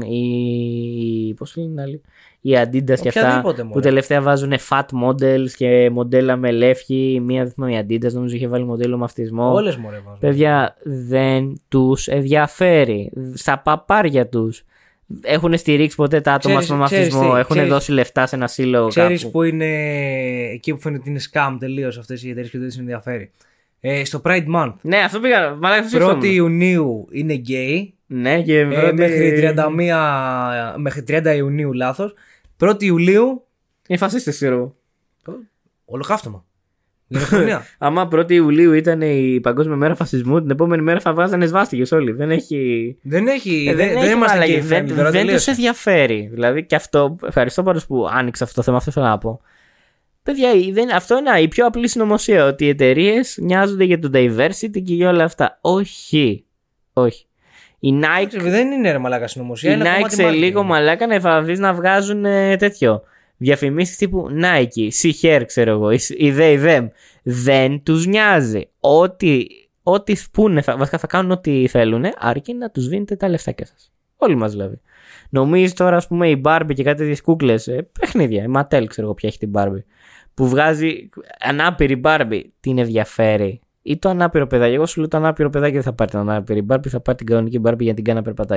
η. Πώς λένε άλλοι. Η Adidas και αυτά
Οποιαδήποτε,
που
μωρέ.
τελευταία βάζουν fat models και μοντέλα με λεύχη. Μία δεν θυμάμαι, η Adidas νομίζω είχε βάλει μοντέλο με αυτισμό.
Όλες μωρέ βάζουν.
Παιδιά, δεν τους ενδιαφέρει. Στα παπάρια τους. Έχουν στηρίξει ποτέ τα άτομα
Ξέρεις-
στον
ξέρεις
μαθησμό.
τι,
Έχουν
ξέρεις-
δώσει λεφτά σε ένα σύλλογο
Ξέρεις
κάπου.
που είναι εκεί που φαίνεται ότι είναι scam τελείως αυτές οι εταιρείες και δεν τις ενδιαφέρει. Ε, στο Pride Month.
Ναι, αυτό πήγα. Μαλάκα, αυτό
πρώτη
σκεφτόμουν.
Ιουνίου είναι gay.
Ναι, και
Ε,
πρώτη-
μέχρι, τριάντα μία, μέχρι τριάντα Ιουνίου λάθος. πρώτη Ιουλίου
Είναι φασίστες, ξέρω εγώ.
ολοκαύτωμα. Γενοκτονία.
Άμα πρώτη Ιουλίου ήταν η Παγκόσμια Μέρα Φασισμού, την επόμενη μέρα θα βάζανε σβάστηκες όλοι. Δεν έχει.
δεν έχει.
Ε,
δεν, δεν
έχει
είμαστε
μαλακή.
gay
Δεν,
friendly, τώρα
δεν του
τελείωσε.
ενδιαφέρει. Δηλαδή και αυτό. Ευχαριστώ πάντως που άνοιξε αυτό το θέμα. Αυτό θέλω να πω. Παιδιά, η- δεν, αυτό είναι η πιο απλή συνωμοσία. Ότι οι εταιρείε νοιάζονται για το diversity και για όλα αυτά. Όχι. Όχι. Η Nike,
Εντάξει, δεν είναι ρε μαλάκα συνωμοσία.
η
είναι
Nike
κομμάτι
σε
marketing.
λίγο μαλάκα να εφαβείς να βγάζουν ε, τέτοιο. Διαφημίσεις τύπου Nike, See Here, ξέρω εγώ, ή ή they, them. Δεν τους νοιάζει. Ό,τι, ό,τι πούνε, θα, βασικά θα κάνουν ό,τι θέλουν, αρκεί να τους δίνετε τα λεφτάκια σας. Όλοι μας δηλαδή. Νομίζεις τώρα, ας πούμε, η Barbie και κάτι τέτοιες κούκλες, ε, παιχνίδια, η Mattel, ξέρω εγώ, ποια έχει την Barbie, που βγάζει ανάπηρη Barbie, την ενδιαφέρει. Ή το ανάπηρο παιδάκι. Εγώ σου λέω το ανάπηρο παιδάκι δεν θα πάρει την ανάπηρη Barbie, θα πάρει την κανονική Barbie για να την κάνει να περπατάει.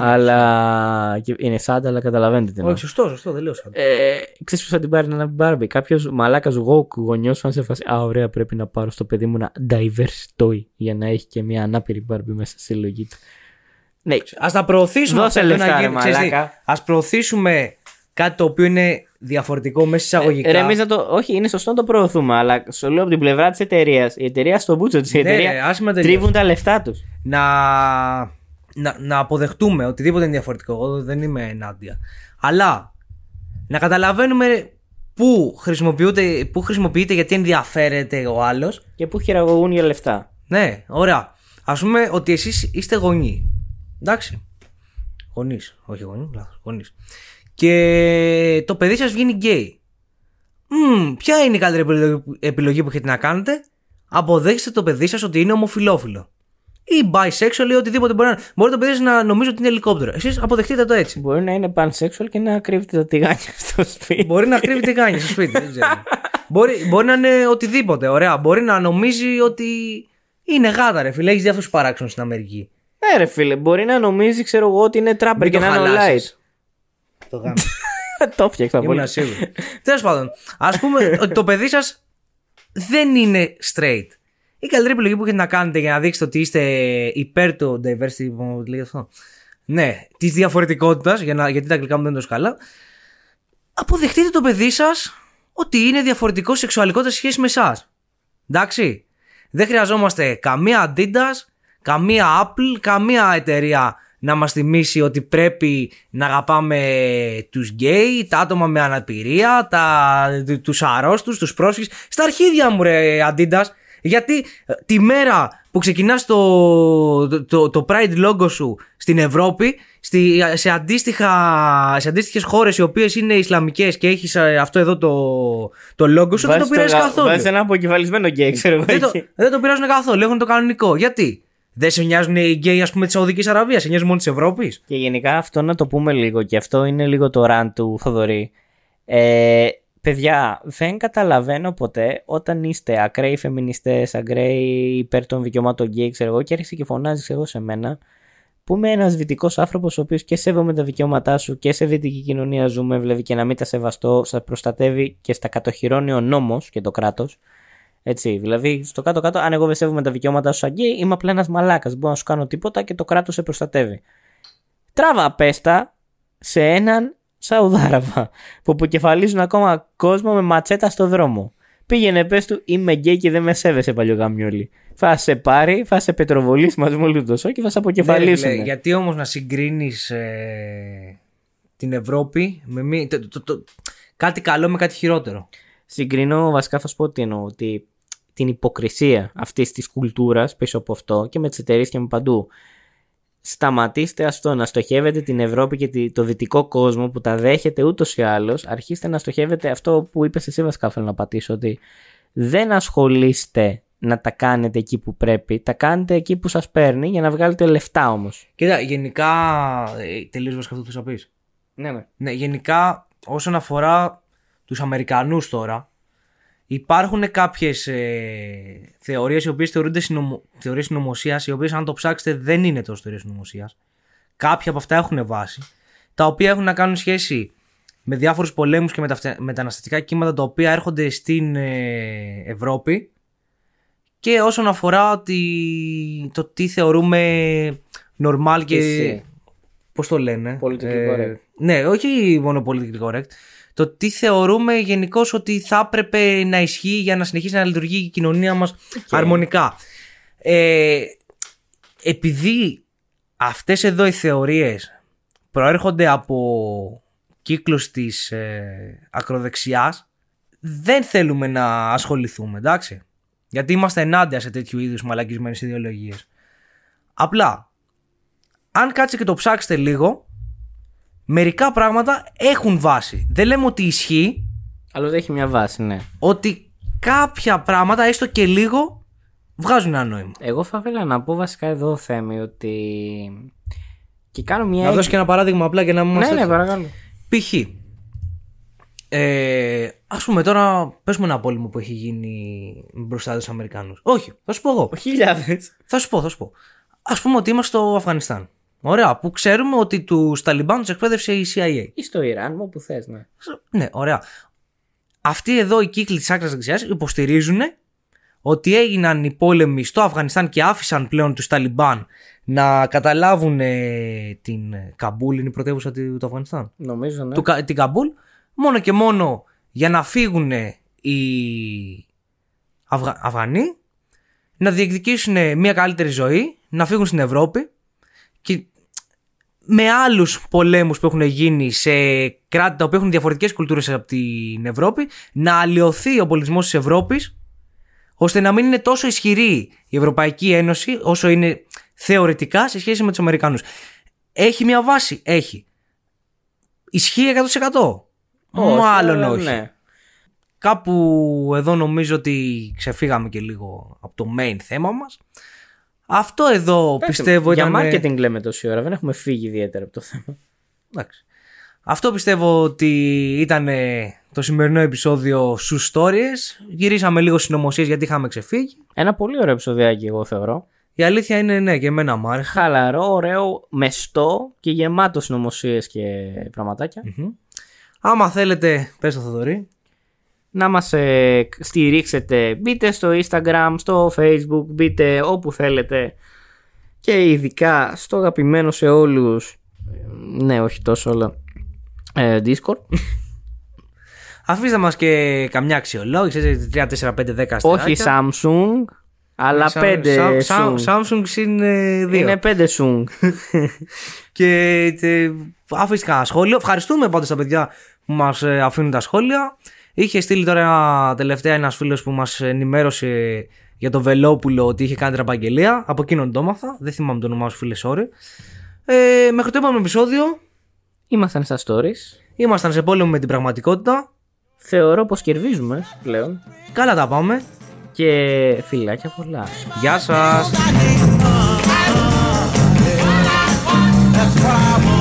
Αλλά. και είναι σάντα, αλλά καταλαβαίνετε τι εννοώ.
Όχι, σωστό, σωστό, δεν λέω σαν.
Ε, ξέρεις ποιος θα την πάρει την ανάπηρη Barbie. Κάποιος μαλάκας γόκ γονιός φαν σε φάση. Α, ωραία, πρέπει να πάρω στο παιδί μου ένα diverse toy για να έχει και μια ανάπηρη Barbie μέσα στη συλλογή του. Ναι,
Ας τα προωθήσουμε
Δώσε
αυτό,
λεφτά,
να
ρε
γίνει- ξέρεις τι,
μαλάκα.
ας προωθήσουμε κάτι το οποίο είναι διαφορετικό μέσα εισαγωγικά.
ρε, εμείς να το. Όχι, είναι σωστό να το προωθούμε, αλλά σου λέω από την πλευρά της εταιρείας. Η εταιρεία στο μπούτσο της. Η
Ναι,
εταιρεία
ρε, άσε με τελείως.
τρίβουν τα λεφτά τους.
να, να, να αποδεχτούμε οτιδήποτε είναι διαφορετικό. Εγώ δεν είμαι ενάντια. Αλλά να καταλαβαίνουμε πού χρησιμοποιείται, πού χρησιμοποιείται γιατί ενδιαφέρεται ο άλλος.
Και που χειραγωγούν για λεφτά.
Ναι, ωραία. Ας πούμε ότι εσείς είστε γονείς. Εντάξει. Γονείς. Όχι γονείς, λάθος. Γονείς. Και το παιδί σας βγαίνει γκέι. Μμμ, ποια είναι η καλύτερη επιλογή- επιλογή που έχετε να κάνετε? Αποδέχεστε το παιδί σας ότι είναι ομοφυλόφιλο. Ή bisexual ή οτιδήποτε μπορεί να είναι. Μπορεί το παιδί σας να νομίζει ότι είναι ελικόπτερο. Εσείς αποδεχτείτε το έτσι.
Μπορεί να είναι pansexual και να κρύβεται τα τηγάνια στο σπίτι.
Μπορεί να κρύβει τηγάνια στο σπίτι, δεν ξέρω. μπορεί, μπορεί να είναι οτιδήποτε, ωραία. Μπορεί να νομίζει ότι είναι γάτα, ρε φίλε. Έχει διάφορου παράξενου στην Αμερική.
Ναι, ρε φίλε, μπορεί να νομίζει, ξέρω εγώ, ότι είναι τράπερ
Μην
και
το
να είναι ο light.
χαλάσεις. Το γάμο.
Το φτιάξα πολύ.
Ήμουν σίγουρο. Τέλος πάντων, ας πούμε ότι το παιδί σας δεν είναι straight. Η καλύτερη επιλογή που έχετε να κάνετε για να δείξετε ότι είστε υπέρ του diversity, που λέει αυτό. Ναι, τη διαφορετικότητα, για να, γιατί τα αγγλικά μου δεν είναι τόσο καλά. Αποδεχτείτε το παιδί σας ότι είναι διαφορετικό σε σεξουαλικότητα σε σχέση με εσάς. Εντάξει. Δεν χρειαζόμαστε καμία Adidas, καμία Apple, καμία εταιρεία να μας θυμίσει ότι πρέπει να αγαπάμε τους γκέι, τα άτομα με αναπηρία, τα, τους αρρώστους, τους πρόσφυγες. Στα αρχίδια μου ρε Adidas. Γιατί ε, τη μέρα που ξεκινάς το, το, το, το Pride logo σου στην Ευρώπη, στη, σε, αντίστοιχα, σε αντίστοιχες χώρες οι οποίες είναι Ισλαμικές και έχεις ε, αυτό εδώ το, το logo σου, δεν το πειράζει καθόλου.
Βάζει ένα αποκεφαλισμένο γκέι, ξέρω εγώ.
Δεν το,
εκεί.
δεν το πειράζουν καθόλου, έχουν το κανονικό. Γιατί? Δεν σε νοιάζουν οι γκέι, ας πούμε, της Σαουδικής Αραβίας, σε νοιάζουν μόνο της Ευρώπης.
Και γενικά αυτό να το πούμε λίγο, και αυτό είναι λίγο το rant του Θοδωρή. Ε, παιδιά, δεν καταλαβαίνω ποτέ όταν είστε ακραίοι φεμινιστές, ακραίοι υπέρ των δικαιωμάτων γκέι, ξέρω εγώ, και έρχεσαι και φωνάζεις εγώ σε μένα, που είμαι ένας δυτικός άνθρωπος ο οποίος και σέβομαι τα δικαιώματά σου και σε δυτική κοινωνία ζούμε, βλέπει, και να μην τα σεβαστώ, σας προστατεύει και στα κατοχυρώνει ο νόμος και το κράτος. Έτσι, δηλαδή, στο κάτω-κάτω, αν εγώ δεν σέβομαι τα δικαιώματά σου σαν γκέι, είμαι απλά ένας μαλάκας. Μπορώ να σου κάνω τίποτα και το κράτος σε προστατεύει. Τράβα απέστα σε έναν Σαουδάραβα που αποκεφαλίζουν ακόμα κόσμο με ματσέτα στο δρόμο. Πήγαινε, πες του, είμαι γκέι και δεν με σέβεσαι, παλιογαμιόλι. Θα σε πάρει, θα σε πετροβολήσει μαζί με όλο το σώμα και θα σε αποκεφαλίσουν.
Ναι, γιατί όμως να συγκρίνεις ε, την Ευρώπη με μη, το, το, το, κάτι καλό με κάτι χειρότερο.
Συγκρίνω, βασικά θα σου πω τι εννοώ, ότι την υποκρισία αυτής της κουλτούρας πίσω από αυτό και με τις εταιρείες και με παντού. Σταματήστε αυτό να στοχεύετε την Ευρώπη και το δυτικό κόσμο που τα δέχεται ούτως ή άλλως. Αρχίστε να στοχεύετε αυτό που είπες εσύ, βασικά θέλω να πατήσω, ότι δεν ασχολείστε να τα κάνετε εκεί που πρέπει, τα κάνετε εκεί που σας παίρνει για να βγάλετε λεφτά όμως.
Κοίτα, γενικά, ε, τελείως βασικά αυτό που θα πεις.
Ναι, ναι.
Ναι, γενικά όσον αφορά τους Αμερικανούς τώρα, υπάρχουν κάποιες ε, θεωρίες οι οποίες θεωρούνται συνομο... θεωρίες συνωμοσίας, οι οποίες αν το ψάξετε δεν είναι τόσο θεωρίες συνωμοσίας. Κάποια από αυτά έχουν βάση, τα οποία έχουν να κάνουν σχέση με διάφορους πολέμους και μεταφτε... μεταναστευτικά κύματα τα οποία έρχονται στην ε, Ευρώπη, και όσον αφορά τη... το τι θεωρούμε normal και...
Εσύ.
Πώς το λένε?
Politically
ε,
correct.
Ναι, όχι μόνο politically correct. Το τι θεωρούμε γενικώς ότι θα έπρεπε να ισχύει για να συνεχίσει να λειτουργεί η κοινωνία μας okay. αρμονικά. Ε, επειδή αυτές εδώ οι θεωρίες προέρχονται από κύκλους της ε, ακροδεξιάς, δεν θέλουμε να ασχοληθούμε, εντάξει. Γιατί είμαστε ενάντια σε τέτοιου είδους μαλακισμένες ιδεολογίες. Απλά, αν κάτσετε και το ψάξετε λίγο, μερικά πράγματα έχουν βάση. Δεν λέμε ότι ισχύει.
Αλλά δεν έχει μια βάση, ναι.
Ότι κάποια πράγματα, έστω και λίγο, βγάζουν ένα νόημα.
Εγώ θα ήθελα να πω βασικά εδώ, Θέμη, ότι. Και κάνω μια.
Να δώσω και ένα παράδειγμα απλά και να μην μας
Ναι, ναι,
έρθει.
παρακαλώ.
Π.χ. Ε, ας πούμε τώρα, πες μου ένα πόλεμο που έχει γίνει μπροστά στους Αμερικάνους. Όχι, θα σου πω εγώ.
Χιλιάδες.
Θα σου πω, θα σου πω. Ας πούμε ότι είμαστε στο Αφγανιστάν. Ωραία, που ξέρουμε ότι τους Ταλιμπάν τους εκπαίδευσε η σι άι έι.
Ή στο Ιράν, μου που θες, ναι.
Ναι, ωραία. Αυτοί εδώ οι κύκλοι της άκρας δεξιάς υποστηρίζουν ότι έγιναν οι πόλεμοι στο Αφγανιστάν και άφησαν πλέον τους Ταλιμπάν να καταλάβουν ε, την Καμπούλ, είναι η πρωτεύουσα του Αφγανιστάν.
Νομίζω, ναι.
Του, την Καμπούλ, μόνο και μόνο για να φύγουν οι Αυγα, Αφγανοί, να διεκδικήσουν μια καλύτερη ζωή, να φύγουν στην Ευρώπη, και με άλλους πολέμους που έχουν γίνει σε κράτη τα οποία έχουν διαφορετικές κουλτούρες από την Ευρώπη, να αλλοιωθεί ο πολιτισμός της Ευρώπης, ώστε να μην είναι τόσο ισχυρή η Ευρωπαϊκή Ένωση όσο είναι θεωρητικά σε σχέση με τους Αμερικανούς. Έχει μια βάση, έχει. Ισχύει εκατό τοις εκατό.
Όχι,
Μάλλον
αλλά
όχι.
ναι.
Κάπου εδώ νομίζω ότι ξεφύγαμε και λίγο από το main θέμα μας. Αυτό εδώ πιστεύω
για
ήταν...
Για marketing λέμε τόση ώρα, δεν έχουμε φύγει ιδιαίτερα από το θέμα.
Εντάξει. Αυτό πιστεύω ότι ήταν το σημερινό επεισόδιο Σου Stories. Γυρίσαμε λίγο συνωμοσίες γιατί είχαμε ξεφύγει.
Ένα πολύ ωραίο επεισοδιάκι, εγώ θεωρώ.
Η αλήθεια είναι, ναι, και εμένα μου άρεσε.
Χαλαρό, ωραίο, μεστό και γεμάτο συνωμοσίες και πραγματάκια.
Mm-hmm. Άμα θέλετε, πες το Θοδωρή,
να μας ε, στηρίξετε, μπείτε στο Instagram, στο Facebook, μπείτε όπου θέλετε, και ειδικά στο αγαπημένο σε όλους, ναι, όχι τόσο όλα, ε, Discord.
Αφήστε μας και καμιά αξιολόγηση, τρία, τέσσερα, πέντε, δέκα
όχι Samsung, αλλά πέντε Samsung.
Samsung είναι δύο.
Είναι πέντε Samsung.
Και τε, αφήστε κανένα σχόλιο. Ευχαριστούμε πάντως τα παιδιά που μας αφήνουν τα σχόλια. Είχε στείλει τώρα τελευταία ένας φίλος που μας ενημέρωσε για το Βελόπουλο ότι είχε κάνει τραπαγγελία. Από εκείνον το έμαθα. Δεν θυμάμαι το όνομά σου, φίλε, sorry. Ε, μέχρι το επόμενο επεισόδιο.
Ήμασταν στα stories.
Ήμασταν σε πόλεμο με την πραγματικότητα.
Θεωρώ πως κερδίζουμε πλέον.
Καλά τα πάμε.
Και φιλάκια πολλά.
Γεια σας.
That's why I want